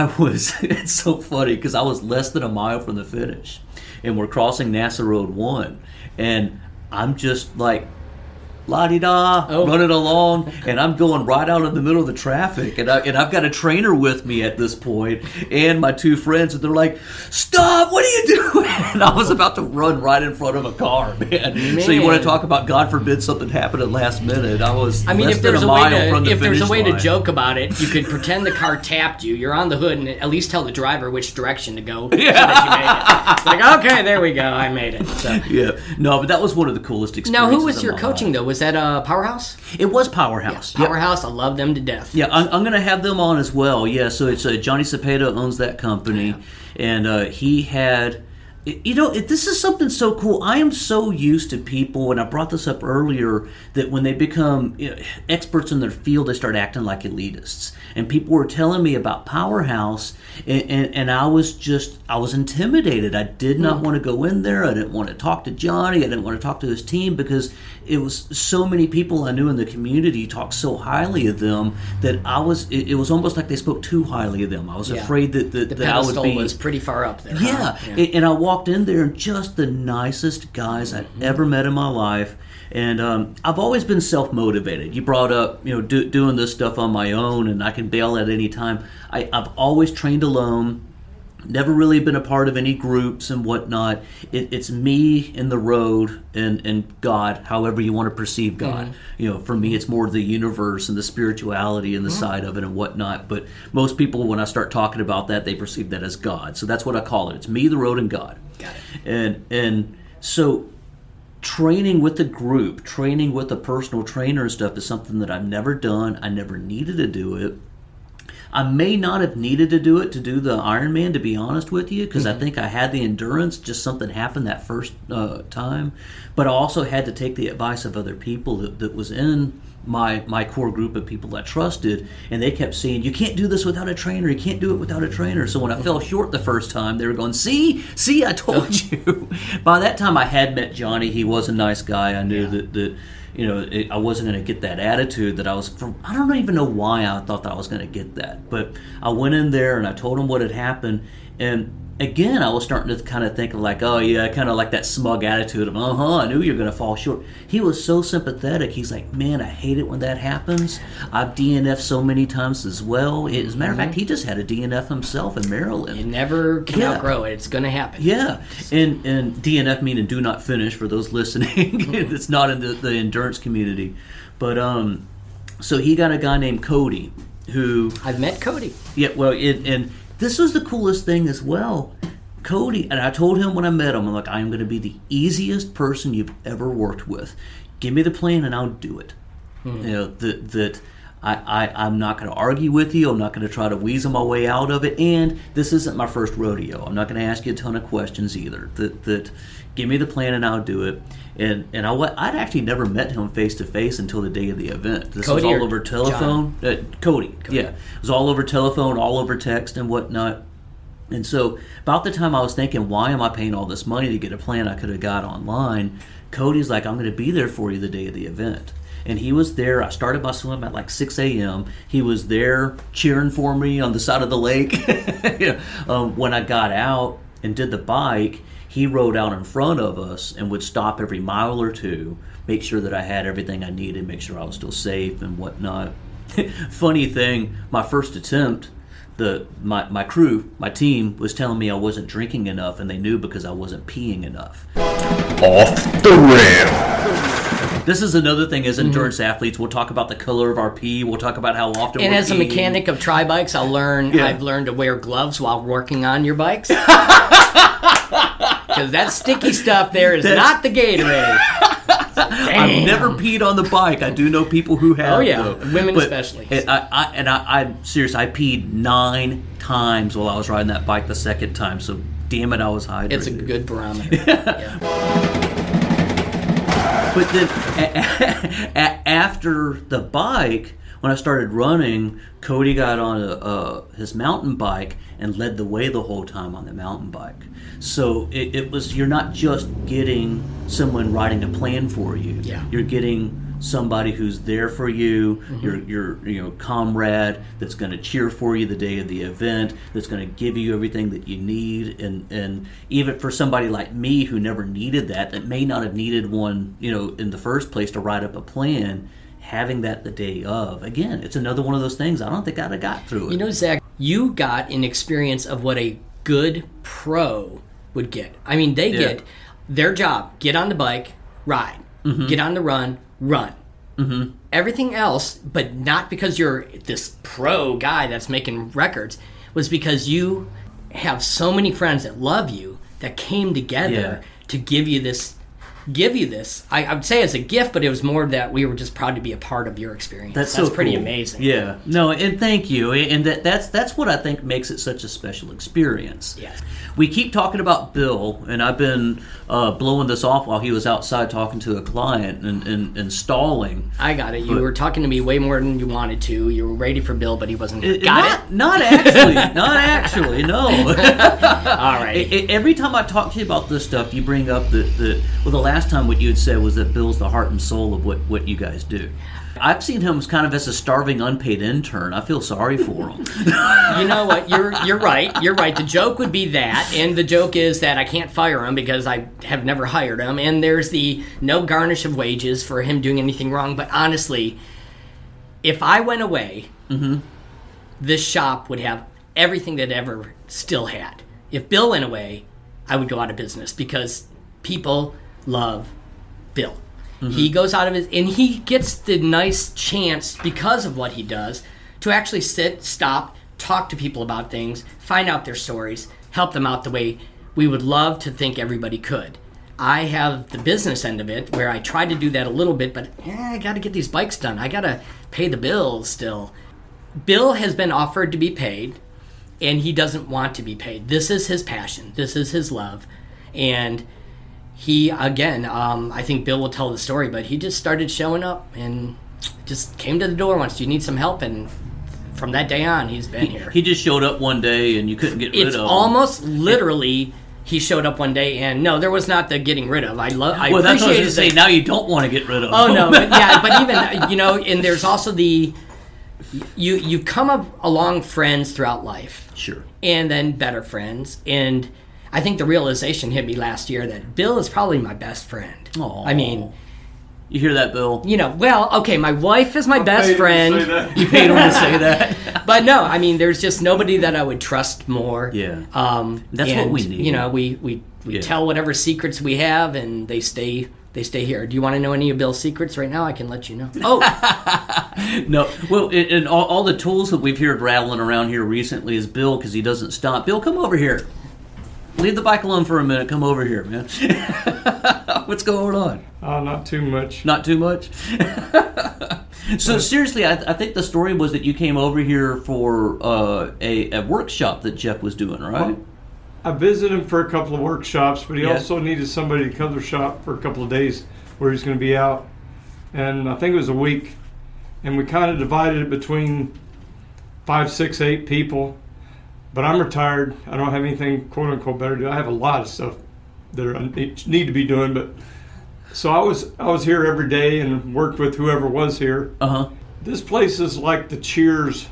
it's so funny because I was less than a mile from the finish, and we're crossing NASA Road 1, and I'm just like, la-di-da, running along, and I'm going right out in the middle of the traffic, and I've got a trainer with me at this point, and my 2 friends, and they're like, stop, what are you doing? And I was about to run right in front of a car, man. So you want to talk about, God forbid, something happened at last minute. I was less than a mile from the finish line. If there's a way to joke about it, you could pretend the car tapped you, you're on the hood, and at least tell the driver which direction to go so that you made it. It's like, okay, there we go, I made it. So. Yeah, no, but that was one of the coolest experiences. Now, who was your coaching, though? Was that Powerhouse? It was Powerhouse. Yeah, Powerhouse, I love them to death. Yeah, I'm going to have them on as well. Yeah, so it's Johnny Cepeda owns that company, and he had... this is something so cool. I am so used to people, and I brought this up earlier, that when they become experts in their field, they start acting like elitists. And people were telling me about Powerhouse, and I was intimidated. I did not want to go in there. I didn't want to talk to Johnny. I didn't want to talk to his team because it was so many people I knew in the community talked so highly of them that it was almost like they spoke too highly of them. I was afraid that the pedestal was pretty far up there. Yeah. And I walked in there, and just the nicest guys I'd ever met in my life. And I've always been self-motivated. You brought up, doing this stuff on my own, and I can bail at any time. I've always trained alone. Never really been a part of any groups and whatnot. It's me in the road and God, however you want to perceive God. For me, it's more the universe and the spirituality and the side of it and whatnot. But most people, when I start talking about that, they perceive that as God. So that's what I call it. It's me, the road, and God. Got it. And so training with a group, training with a personal trainer and stuff is something that I've never done. I never needed to do it. I may not have needed to do it to do the Ironman, to be honest with you, because I think I had the endurance. Just something happened that first time. But I also had to take the advice of other people that was in my core group of people I trusted, and they kept saying, you can't do this without a trainer, you can't do it without a trainer. So when I fell short the first time, they were going, see, I told you. By that time I had met Johnny. He was a nice guy. I knew that I wasn't going to get that attitude that I was from. I don't even know why I thought that I was going to get that, but I went in there and I told him what had happened, and again, I was starting to kind of think of like, oh yeah, kind of like that smug attitude of, I knew you were going to fall short. He was so sympathetic. He's like, man, I hate it when that happens. I've DNF'd so many times as well. As a matter of fact, he just had a DNF himself in Maryland. You never can outgrow it. It's going to happen. Yeah, and DNF meaning do not finish for those listening. It's not in the endurance community. But so he got a guy named Cody who... I've met Cody. Yeah, well, and this was the coolest thing as well. Cody, and I told him when I met him, I'm like, I am going to be the easiest person you've ever worked with. Give me the plan and I'll do it. I'm not going to argue with you. I'm not going to try to weasel my way out of it. And this isn't my first rodeo. I'm not going to ask you a ton of questions either. That give me the plan and I'll do it. And I'd actually never met him face to face until the day of the event. This was all over telephone. Cody. Yeah, it was all over telephone, all over text and whatnot. And so about the time I was thinking, why am I paying all this money to get a plan I could have got online? Cody's like, I'm going to be there for you the day of the event. And he was there. I started my swim at like 6 a.m. He was there cheering for me on the side of the lake. When I got out and did the bike, he rode out in front of us and would stop every mile or two, make sure that I had everything I needed, make sure I was still safe and whatnot. Funny thing, my first attempt, my crew, my team, was telling me I wasn't drinking enough, and they knew because I wasn't peeing enough. Off the rail. This is another thing as endurance athletes. We'll talk about the color of our pee. We'll talk about how often and we're as a peeing. mechanic of tri-bikes, I've learned to wear gloves while working on your bikes. Because that sticky stuff there is not the Gatorade. I've never peed on the bike. I do know people who have. Oh yeah, though. women especially. I seriously, I peed 9 times while I was riding that bike the second time. So damn it, I was hydrated. It's a good barometer. But then after the bike, when I started running, Cody got on his mountain bike and led the way the whole time on the mountain bike. So it was, you're not just getting someone writing a plan for you. Yeah. You're getting somebody who's there for you, your comrade that's going to cheer for you the day of the event, that's going to give you everything that you need, and even for somebody like me who never needed that may not have needed one, in the first place to write up a plan, having that the day of, again, it's another one of those things I don't think I'd have got through it. Zach, you got an experience of what a good pro would get. I mean, they get their job, get on the bike, ride, get on the run, everything else, but not because you're this pro guy that's making records, was because you have so many friends that love you that came together to give you this. I would say as a gift, but it was more that we were just proud to be a part of your experience. That's so pretty cool. Amazing. Yeah. No, and thank you. And that's what I think makes it such a special experience. Yes. We keep talking about Bill, and I've been blowing this off while he was outside talking to a client and stalling. I got it. You were talking to me way more than you wanted to. You were ready for Bill, but he wasn't. Not actually, no. All right. Every time I talk to you about this stuff, you bring up the last time what you had said was that Bill's the heart and soul of what you guys do. I've seen him as a starving unpaid intern. I feel sorry for him. You know what? You're right. You're right. The joke would be that, and the joke is that I can't fire him because I have never hired him, and there's the no garnish of wages for him doing anything wrong. But honestly, if I went away, this shop would have everything that ever still had. If Bill went away, I would go out of business because people love Bill. He goes out of his, and he gets the nice chance because of what he does to actually sit, stop, talk to people about things, find out their stories, help them out the way we would love to think everybody could. I have the business end of it where I tried to do that a little bit, but I got to get these bikes done. I got to pay the bills still. Bill has been offered to be paid, and he doesn't want to be paid. This is his passion. This is his love. And he, again, I think Bill will tell the story, but he just started showing up and just came to the door once. Do you need some help? And from that day on, he's been here. He just showed up one day and you couldn't get rid of him. It's almost literally... He showed up one day, and no, there was not the getting rid of. Well, that's what I was going to say. Now you don't want to get rid of. Oh no, but even and there's also the you come up along friends throughout life, sure, and then better friends, and I think the realization hit me last year that Bill is probably my best friend. Aww. I mean. You hear that, Bill? My wife is my best friend. You paid him to say that. But no, I mean, there's just nobody that I would trust more. Yeah. That's what we need. We tell whatever secrets we have, and they stay here. Do you want to know any of Bill's secrets right now? I can let you know. Oh. No. Well, and all the tools that we've heard rattling around here recently is Bill, because he doesn't stop. Bill, come over here. Leave the bike alone for a minute. Come over here, man. What's going on? Not too much. Not too much? So seriously, I think the story was that you came over here for a workshop that Jeff was doing, right? Well, I visited him for a couple of workshops, but he also needed somebody to come to the shop for a couple of days where he's going to be out. And I think it was a week. And we kind of divided it between 5, 6, 8 people. But I'm retired. I don't have anything, quote unquote, better to do. I have a lot of stuff that I need to be doing. But so I was here every day and worked with whoever was here. Uh-huh. This place is like the Cheers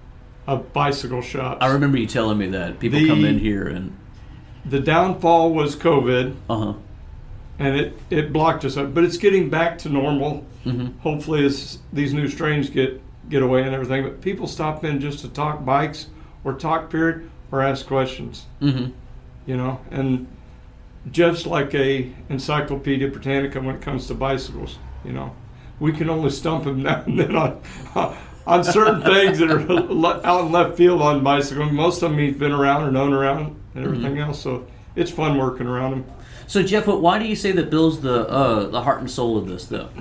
of bicycle shops. I remember you telling me that. People come in here and... The downfall was COVID. Uh-huh. And it blocked us up. But it's getting back to normal. Mm-hmm. Hopefully as these new strains get away and everything. But people stop in just to talk bikes or talk period or ask questions. Mm-hmm. And Jeff's like a Encyclopedia Britannica when it comes to bicycles. We can only stump him now and then on certain things that are out in left field on bicycle. Most of them he's been around or known around and everything else, so it's fun working around him. So Jeff, why do you say that Bill's the heart and soul of this, though?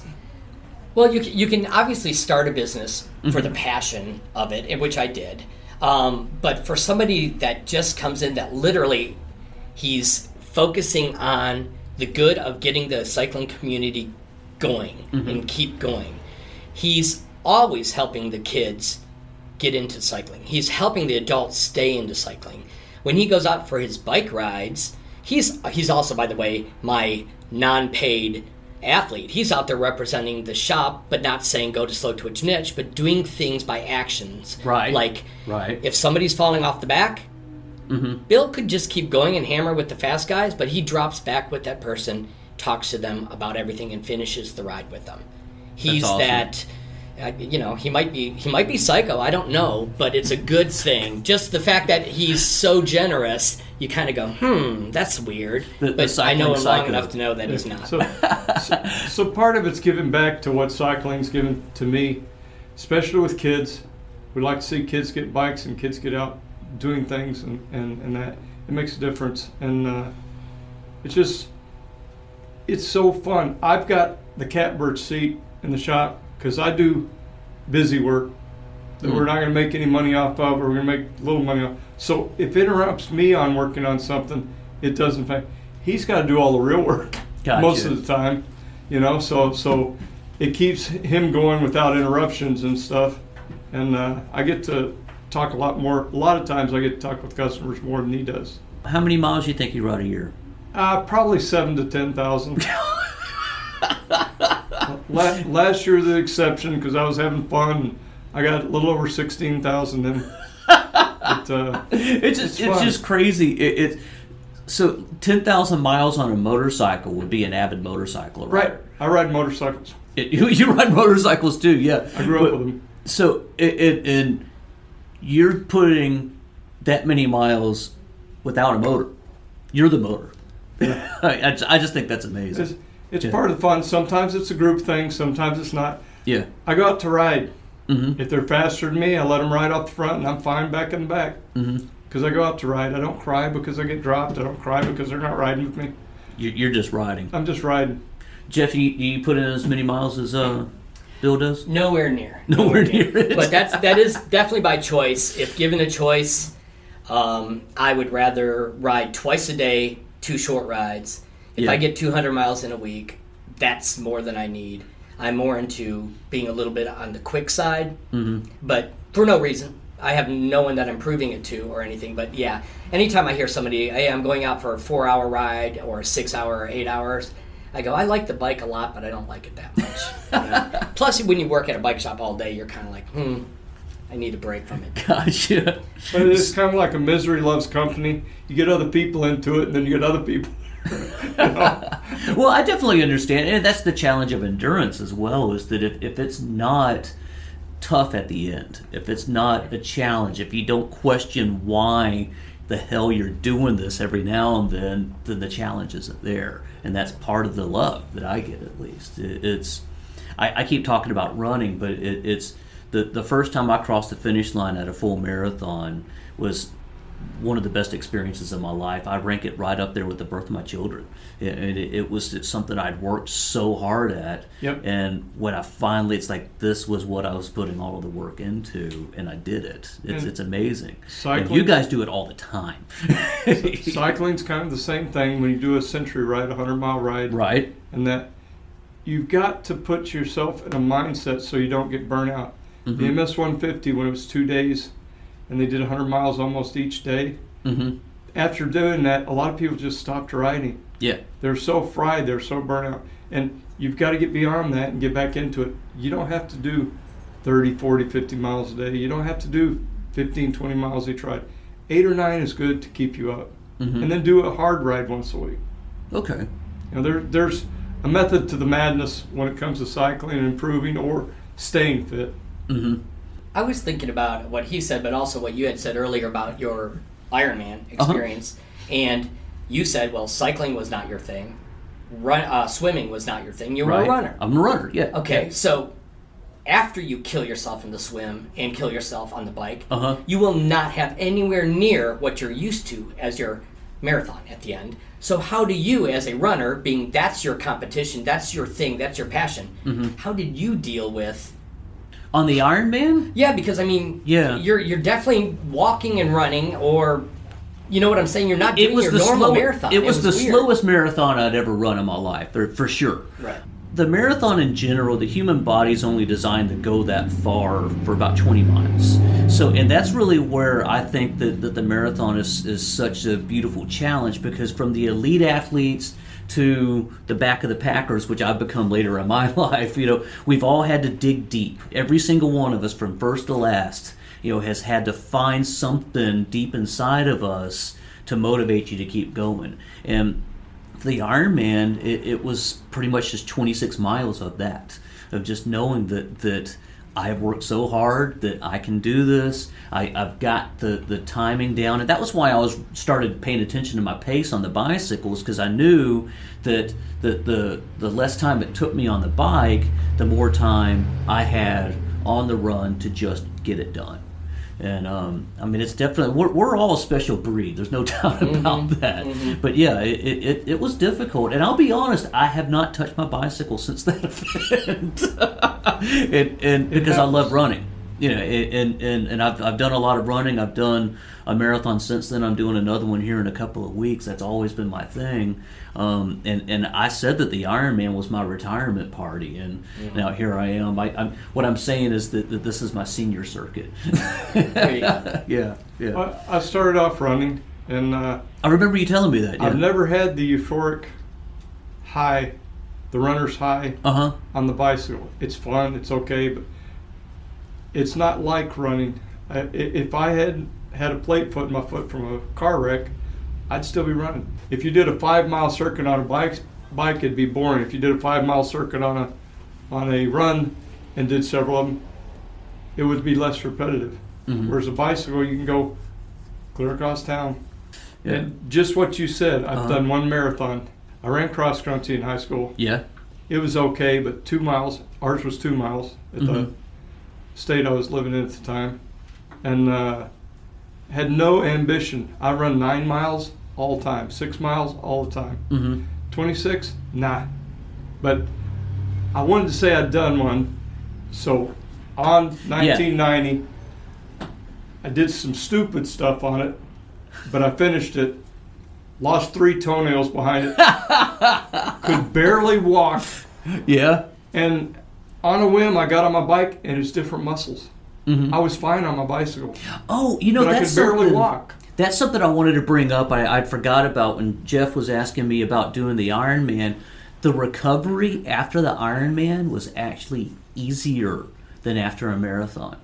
Well, you can obviously start a business for the passion of it, which I did. But for somebody that just comes in that literally he's focusing on the good of getting the cycling community going and keep going. He's always helping the kids get into cycling. He's helping the adults stay into cycling. When he goes out for his bike rides, he's also, by the way, my non-paid athlete. He's out there representing the shop, but not saying go to Slow Twitch Niche, but doing things by actions. Right. Like, right. If somebody's falling off the back, Bill could just keep going and hammer with the fast guys, but he drops back with that person, talks to them about everything, and finishes the ride with them. He's awesome. That. He might be psycho. I don't know, but it's a good thing. Just the fact that he's so generous, you kind of go, that's weird. But I know him long enough to know that he's not. So part of it's giving back to what cycling's given to me, especially with kids. We like to see kids get bikes and kids get out doing things, and that it makes a difference. And it's so fun. I've got the catbird seat in the shop because I do busy work that we're not going to make any money off of, or we're going to make a little money off. So if it interrupts me on working on something, it doesn't affect. He's got to do all the real work most of the time, so it keeps him going without interruptions and stuff. And I get to talk a lot more. A lot of times I get to talk with customers more than he does. How many miles do you think you ride a year? Probably 7,000 to 10,000. Last year was the exception because I was having fun. I got a little over 16,000 in. It's just crazy. So 10,000 miles on a motorcycle would be an avid motorcycler, right? I ride motorcycles. You ride motorcycles too, yeah. I grew up with them. So and you're putting that many miles without a motor. You're the motor. Yeah. I just think that's amazing. It's part of the fun. Sometimes it's a group thing. Sometimes it's not. Yeah. I go out to ride. If they're faster than me, I let them ride off the front, and I'm fine back in the back. Because I go out to ride. I don't cry because I get dropped. I don't cry because they're not riding with me. You're just riding. I'm just riding. Jeff, you put in as many miles as Bill does? Nowhere near. Nowhere near it. But that is definitely by choice. If given a choice, I would rather ride twice a day, 2 short rides. If I get 200 miles in a week, that's more than I need. I'm more into being a little bit on the quick side, but for no reason. I have no one that I'm proving it to or anything. But yeah, anytime I hear somebody, hey, I'm going out for a 4-hour ride or a 6-hour or 8 hours, I go, I like the bike a lot, but I don't like it that much. Plus, when you work at a bike shop all day, you're kind of like, I need a break from it. Gotcha. But it's kind of like a misery loves company. You get other people into it, and then you get other people. Well, I definitely understand, and that's the challenge of endurance as well, is that if it's not tough at the end, if it's not a challenge, if you don't question why the hell you're doing this every now and then the challenge isn't there. And that's part of the love that I get, at least. I keep talking about running, but it's the first time I crossed the finish line at a full marathon was one of the best experiences of my life. I rank it right up there with the birth of my children. It was something I'd worked so hard at. Yep. And when I finally, it's like this was what I was putting all of the work into, and I did it. It's amazing. Cycling, and you guys do it all the time. Cycling's kind of the same thing when you do a century ride, a 100-mile ride. Right. And that you've got to put yourself in a mindset so you don't get burnt out. The MS 150, when it was 2 days, and they did 100 miles almost each day. After doing that, a lot of people just stopped riding. Yeah. They're so fried, they're so burnt out. And you've got to get beyond that and get back into it. You don't have to do 30, 40, 50 miles a day. You don't have to do 15, 20 miles each ride. 8 or 9 is good to keep you up. And then do a hard ride once a week. Okay. You know, there's a method to the madness when it comes to cycling and improving or staying fit. I was thinking about what he said, but also what you had said earlier about your Ironman experience. And you said, well, cycling was not your thing. Swimming was not your thing. You were a runner. I'm a runner, yeah. Okay, so after you kill yourself in the swim and kill yourself on the bike, Uh-huh. you will not have anywhere near what you're used to as your marathon at the end. So how do you, as a runner, being that's your competition, that's your thing, that's your passion, Mm-hmm. how did you deal with... On the Ironman? Yeah, because, I mean, Yeah. you're definitely walking and running, or... You know what I'm saying? You're not doing your normal marathon. It was the weird. slowest marathon I'd ever run in my life, for sure. Right. The marathon in general, the human body's only designed to go that far for about 20 miles. So, and that's really where I think that the marathon is such a beautiful challenge, because from the elite athletes to the back of the packers, which I've become later in my life, you know, we've all had to dig deep. Every single one of us, from first to last, you know, has had to find something deep inside of us to motivate you to keep going. And the Ironman, it was pretty much just 26 miles of that, of just knowing that I have worked so hard that I can do this. I've got the timing down, and that was why I started paying attention to my pace on the bicycles, because I knew that the less time it took me on the bike, the more time I had on the run to just get it done. And I mean, it's definitely we're all a special breed. There's no doubt about that. But yeah, it was difficult. And I'll be honest, I have not touched my bicycle since that event, and because I love running. You know, and I've done a lot of running. I've done a marathon since then. I'm doing another one here in a couple of weeks. That's always been my thing. And I said that the Ironman was my retirement party, and now here I am. What I'm saying is that this is my senior circuit. There you go. Yeah. I started off running, and I remember you telling me that. Yeah. I've never had the euphoric high, the runner's high on the bicycle. It's fun, it's okay, but it's not like running. If I had a plate foot in my foot from a car wreck, I'd still be running. If you did a 5-mile circuit on a bike, it'd be boring. If you did a 5-mile circuit on a run and did several of them, it would be less repetitive. Whereas a bicycle, you can go clear across town. Yeah. And just what you said, I've done one marathon. I ran cross country in high school. Yeah. It was okay, but 2 miles. Ours was 2 miles at the state I was living in at the time, and had no ambition. I run 9 miles all the time, 6 miles all the time. 26, nah. But I wanted to say I'd done one, So on 1990, I did some stupid stuff on it, but I finished it. Lost 3 toenails behind it. Could barely walk. Yeah. And on a whim, I got on my bike, and it's different muscles. Mm-hmm. I was fine on my bicycle. Oh, but that's I could barely something. walk. That's something I wanted to bring up. I forgot about when Jeff was asking me about doing the Ironman. The recovery after the Ironman was actually easier than after a marathon.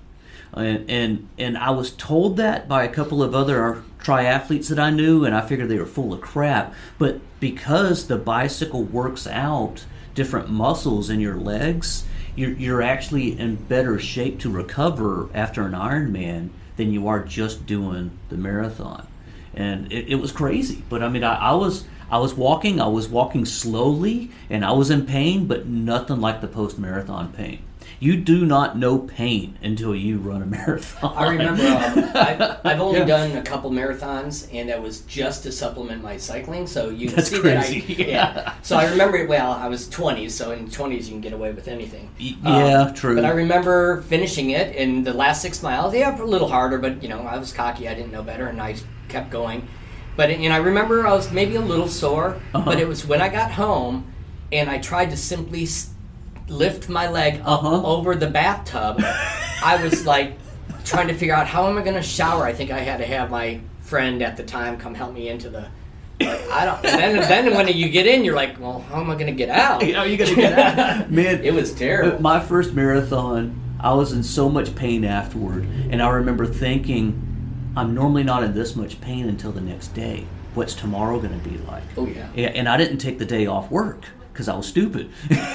And I was told that by a couple of other triathletes that I knew, and I figured they were full of crap. But because the bicycle works out different muscles in your legs, you're actually in better shape to recover after an Ironman than you are just doing the marathon. And it was crazy. But I mean, I was walking slowly, and I was in pain, but nothing like the post-marathon pain. You do not know pain until you run a marathon. I remember I've only done a couple marathons, and that was just to supplement my cycling. So you can That's see crazy. that yeah. So I remember it well. I was 20, so in 20s you can get away with anything. Yeah, true. But I remember finishing it in the last 6 miles. Yeah, a little harder, but I was cocky. I didn't know better, and I kept going. But I remember I was maybe a little sore, but it was when I got home, and I tried to simply lift my leg up over the bathtub. I was like trying to figure out how am I going to shower. I think I had to have my friend at the time come help me into the. I don't. Then when you get in, you're like, well, how am I going to get out? How are you going to get out? Man, it was terrible. My first marathon, I was in so much pain afterward, and I remember thinking, I'm normally not in this much pain until the next day. What's tomorrow going to be like? Oh yeah. And I didn't take the day off work because I was stupid.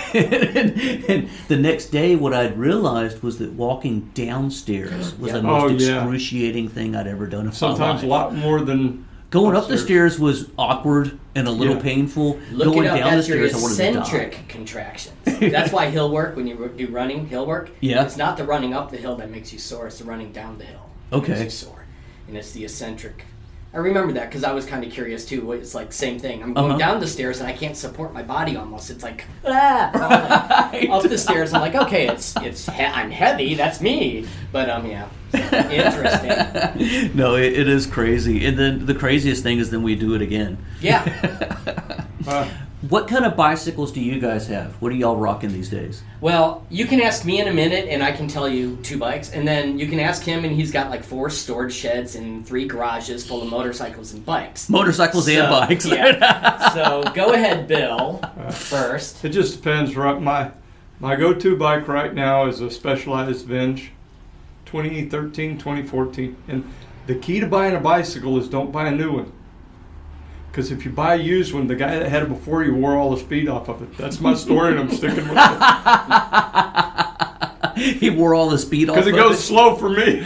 and the next day, what I'd realized was that walking downstairs was the most excruciating thing I'd ever done in my life. Sometimes a lot more than going up the stairs was awkward and a little painful. Going down the stairs, I wanted to die. Eccentric contractions. That's why hill work, when you do running, hill work, it's not the running up the hill that makes you sore, it's the running down the hill that makes you sore. And it's the eccentric. I remember that because I was kind of curious too. It's like same thing. I'm going down the stairs and I can't support my body almost. It's like falling up the stairs. I'm like, okay, I'm heavy. That's me. But interesting. No, it is crazy. And then the craziest thing is then we do it again. Yeah. What kind of bicycles do you guys have? What are y'all rocking these days? Well, you can ask me in a minute, and I can tell you 2 bikes. And then you can ask him, and he's got like 4 storage sheds and 3 garages full of motorcycles and bikes. Motorcycles and bikes. Yeah. So go ahead, Bill, first. It just depends. My go-to bike right now is a Specialized Venge 2013, 2014. And the key to buying a bicycle is don't buy a new one. Because if you buy a used one, the guy that had it before you wore all the speed off of it. That's my story, and I'm sticking with it. He wore all the speed off of it? Because it goes slow for me.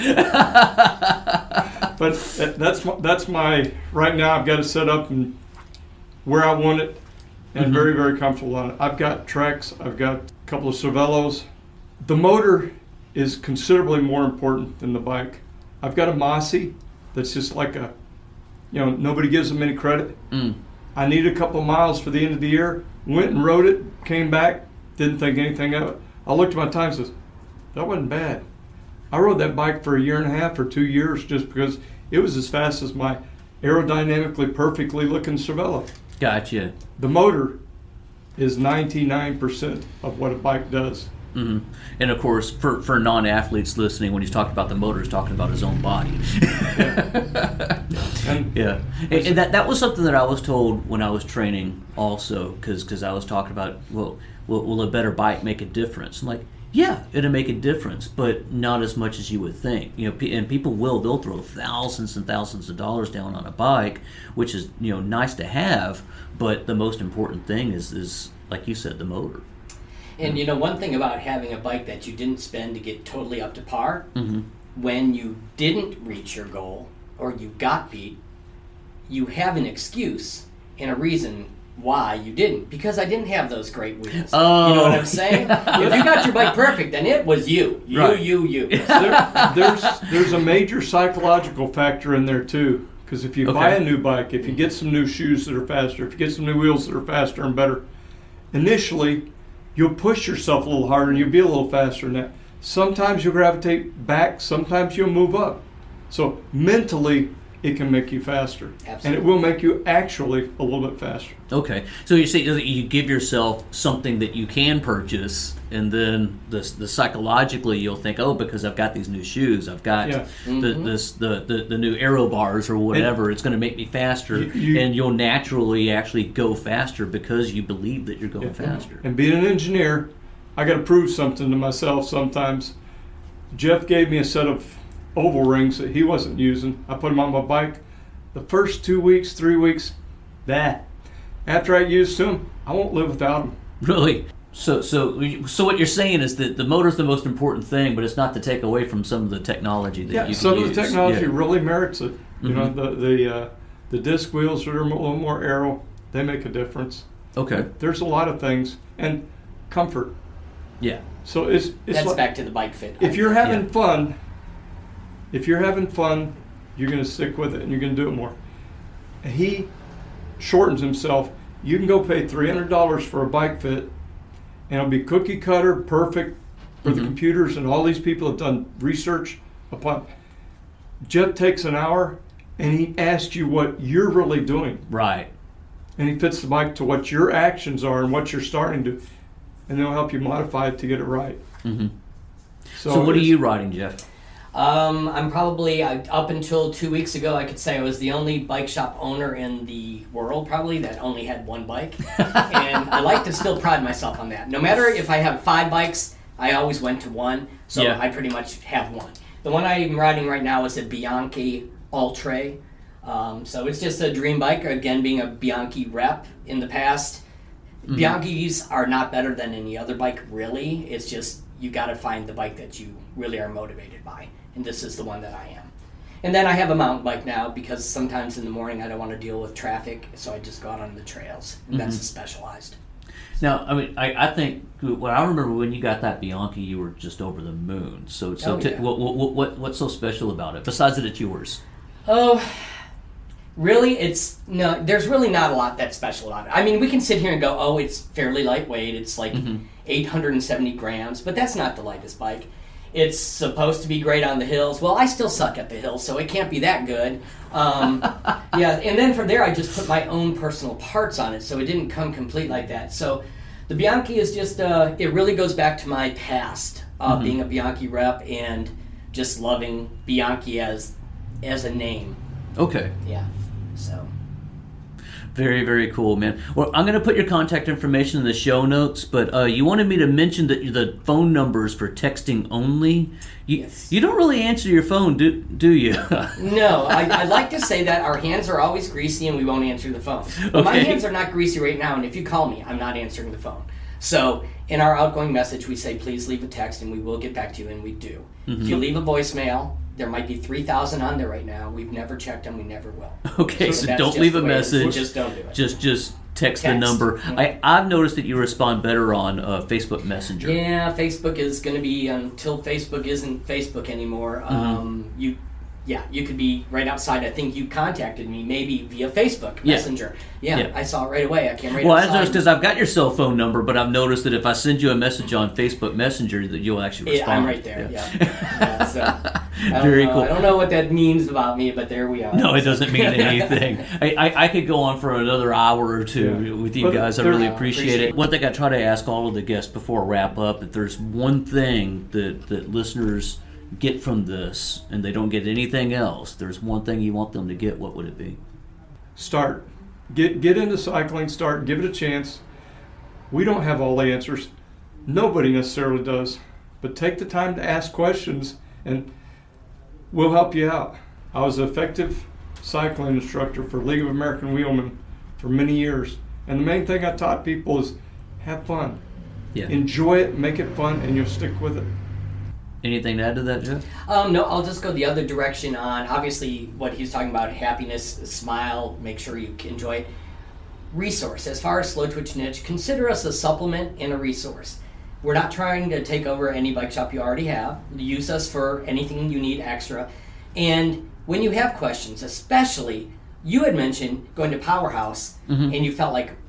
But that's my right now, I've got it set up and where I want it, and very, very comfortable on it. I've got Treks. I've got a couple of Cervelos. The motor is considerably more important than the bike. I've got a Mossy that's just like a, nobody gives them any credit. I needed a couple of miles for the end of the year. Went and rode it, came back, didn't think anything of it. I looked at my time and says, that wasn't bad. I rode that bike for 1.5 years or 2 years just because it was as fast as my aerodynamically perfectly looking Cervelo. Gotcha. The motor is 99% of what a bike does. Mm-hmm. And of course, for non-athletes listening, when he's talking about the motor, he's talking about his own body. Yeah. And that was something that I was told when I was training also, because I was talking about, will a better bike make a difference? I'm like, yeah, it'll make a difference, but not as much as you would think. And people they'll throw thousands and thousands of dollars down on a bike, which is nice to have, but the most important thing is like you said, the motor. And one thing about having a bike that you didn't spend to get totally up to par, when you didn't reach your goal or you got beat, you have an excuse and a reason why you didn't. Because I didn't have those great wheels. Oh. You know what I'm saying? If you got your bike perfect, then it was you. You. There's a major psychological factor in there too. Because if you buy a new bike, if you get some new shoes that are faster, if you get some new wheels that are faster and better, initially you'll push yourself a little harder and you'll be a little faster than that. Sometimes you'll gravitate back, sometimes you'll move up. So mentally, it can make you faster. Absolutely. And it will make you actually a little bit faster. Okay, so you say you give yourself something that you can purchase, and then the psychologically you'll think, oh, because I've got these new shoes, I've got the new aero bars or whatever, it's going to make me faster, and you'll naturally actually go faster because you believe that you're going faster. And being an engineer, I got to prove something to myself sometimes. Jeff gave me a set of oval rings that he wasn't using. I put them on my bike. The first 2 weeks, 3 weeks, after I used them, I won't live without them. Really? So what you're saying is that the motor's the most important thing, but it's not to take away from some of the technology that you can use. Some of the technology really merits it. You know, the disc wheels that are a little more aero, they make a difference. Okay. There's a lot of things, and comfort. Yeah. So it's that's like, back to the bike fit. if you're having fun, you're going to stick with it and you're going to do it more. And he shortens himself. You can go pay $300 for a bike fit, and it'll be cookie cutter, perfect for the computers, and all these people have done research upon. Jeff takes an hour, and he asks you what you're really doing. Right. And he fits the bike to what your actions are and what you're starting to, and they'll help you modify it to get it right. Mm-hmm. So what are you riding, Jeff? I'm probably, up until 2 weeks ago, I could say I was the only bike shop owner in the world, probably, that only had one bike. And I like to still pride myself on that. No matter if I have 5 bikes, I always went to one. So I pretty much have one. The one I'm riding right now is a Bianchi Ultra. So it's just a dream bike, again, being a Bianchi rep in the past. Bianchis are not better than any other bike, really. It's just you got to find the bike that you really are motivated by. And this is the one that I am. And then I have a mountain bike now because sometimes in the morning I don't want to deal with traffic, so I just go out on the trails. And that's a Specialized. Now, I mean, I think, well, I remember when you got that Bianchi, you were just over the moon. So what's so special about it, besides that it's yours? Oh, really, there's really not a lot that's special about it. I mean, we can sit here and go, oh, it's fairly lightweight. It's like 870 grams, but that's not the lightest bike. It's supposed to be great on the hills. Well, I still suck at the hills, so it can't be that good. And then from there, I just put my own personal parts on it, so it didn't come complete like that. So the Bianchi is just, it really goes back to my past, being a Bianchi rep and just loving Bianchi as a name. Okay. Yeah, so... Very, very cool, man. Well, I'm going to put your contact information in the show notes, but you wanted me to mention that the phone numbers for texting only. You don't really answer your phone, do you? No, I like to say that our hands are always greasy and we won't answer the phone. But my hands are not greasy right now, and if you call me, I'm not answering the phone. So in our outgoing message, we say, please leave a text and we will get back to you, and we do. If you leave a voicemail, there might be 3,000 on there right now. We've never checked them. We never will. Okay, so don't leave a message. Just don't do it. Just text the number. I've noticed that you respond better on Facebook Messenger. Yeah, Facebook is going to be, until Facebook isn't Facebook anymore, you could be right outside. I think you contacted me maybe via Facebook Messenger. Yeah, I saw it right away. I came right outside. Well, I noticed because I've got your cell phone number, but I've noticed that if I send you a message on Facebook Messenger, that you'll actually respond. I'm right there. Yeah. So, very cool. I don't know what that means about me, but there we are. No, it doesn't mean anything. I could go on for another hour or two with you guys. I really appreciate it. One thing I try to ask all of the guests before I wrap up, if there's one thing that listeners get from this and they don't get anything else, there's one thing you want them to get, what would it be? Start. Get into cycling, start, give it a chance. We don't have all the answers. Nobody necessarily does. But take the time to ask questions and we'll help you out. I was an effective cycling instructor for League of American Wheelmen for many years. And the main thing I taught people is have fun. Yeah. Enjoy it, make it fun, and you'll stick with it. Anything to add to that, Jeff? No, I'll just go the other direction on, obviously, what he's talking about, happiness, smile, make sure you enjoy it. Resource. As far as Slow Twitch Niche, consider us a supplement and a resource. We're not trying to take over any bike shop you already have. Use us for anything you need extra. And when you have questions, especially, you had mentioned going to Powerhouse, and you felt like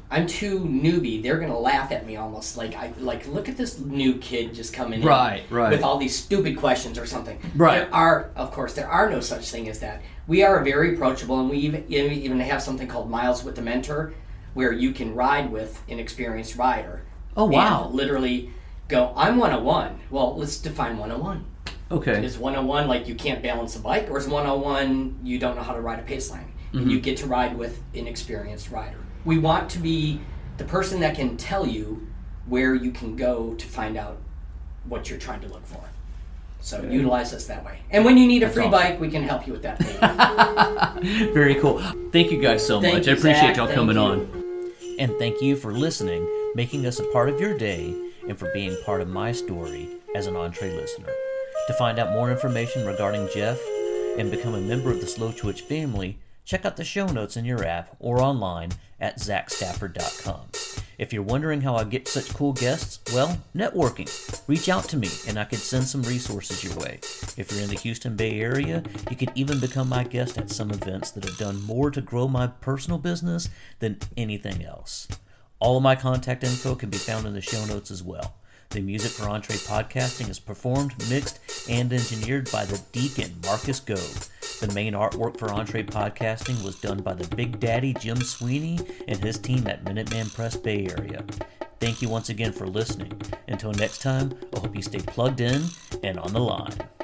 I'm too newbie, they're gonna laugh at me almost like look at this new kid just coming in Right. with all these stupid questions or something. Right. There are no such thing as that. We are very approachable, and we even have something called Miles with the Mentor, where you can ride with an experienced rider. Oh, wow. And literally go, I'm 101. Well, let's define 101. Okay. Is 101 like you can't balance a bike, or is 101 you don't know how to ride a pace line? And you get to ride with an experienced rider. We want to be the person that can tell you where you can go to find out what you're trying to look for. So utilize us that way. And when you need a free bike, we can help you with that. Very cool. Thank you guys so much. I appreciate y'all coming on. And thank you for listening, making us a part of your day, and for being part of my story as an Entree listener. To find out more information regarding Jeff and become a member of the Slow Twitch family, check out the show notes in your app or online at zachstafford.com. If you're wondering how I get such cool guests, well, networking. Reach out to me and I can send some resources your way. If you're in the Houston Bay Area, you can even become my guest at some events that have done more to grow my personal business than anything else. All of my contact info can be found in the show notes as well. The music for Entree Podcasting is performed, mixed, and engineered by the Deacon, Marcus Gove. The main artwork for Entree Podcasting was done by the Big Daddy, Jim Sweeney, and his team at Minuteman Press Bay Area. Thank you once again for listening. Until next time, I hope you stay plugged in and on the line.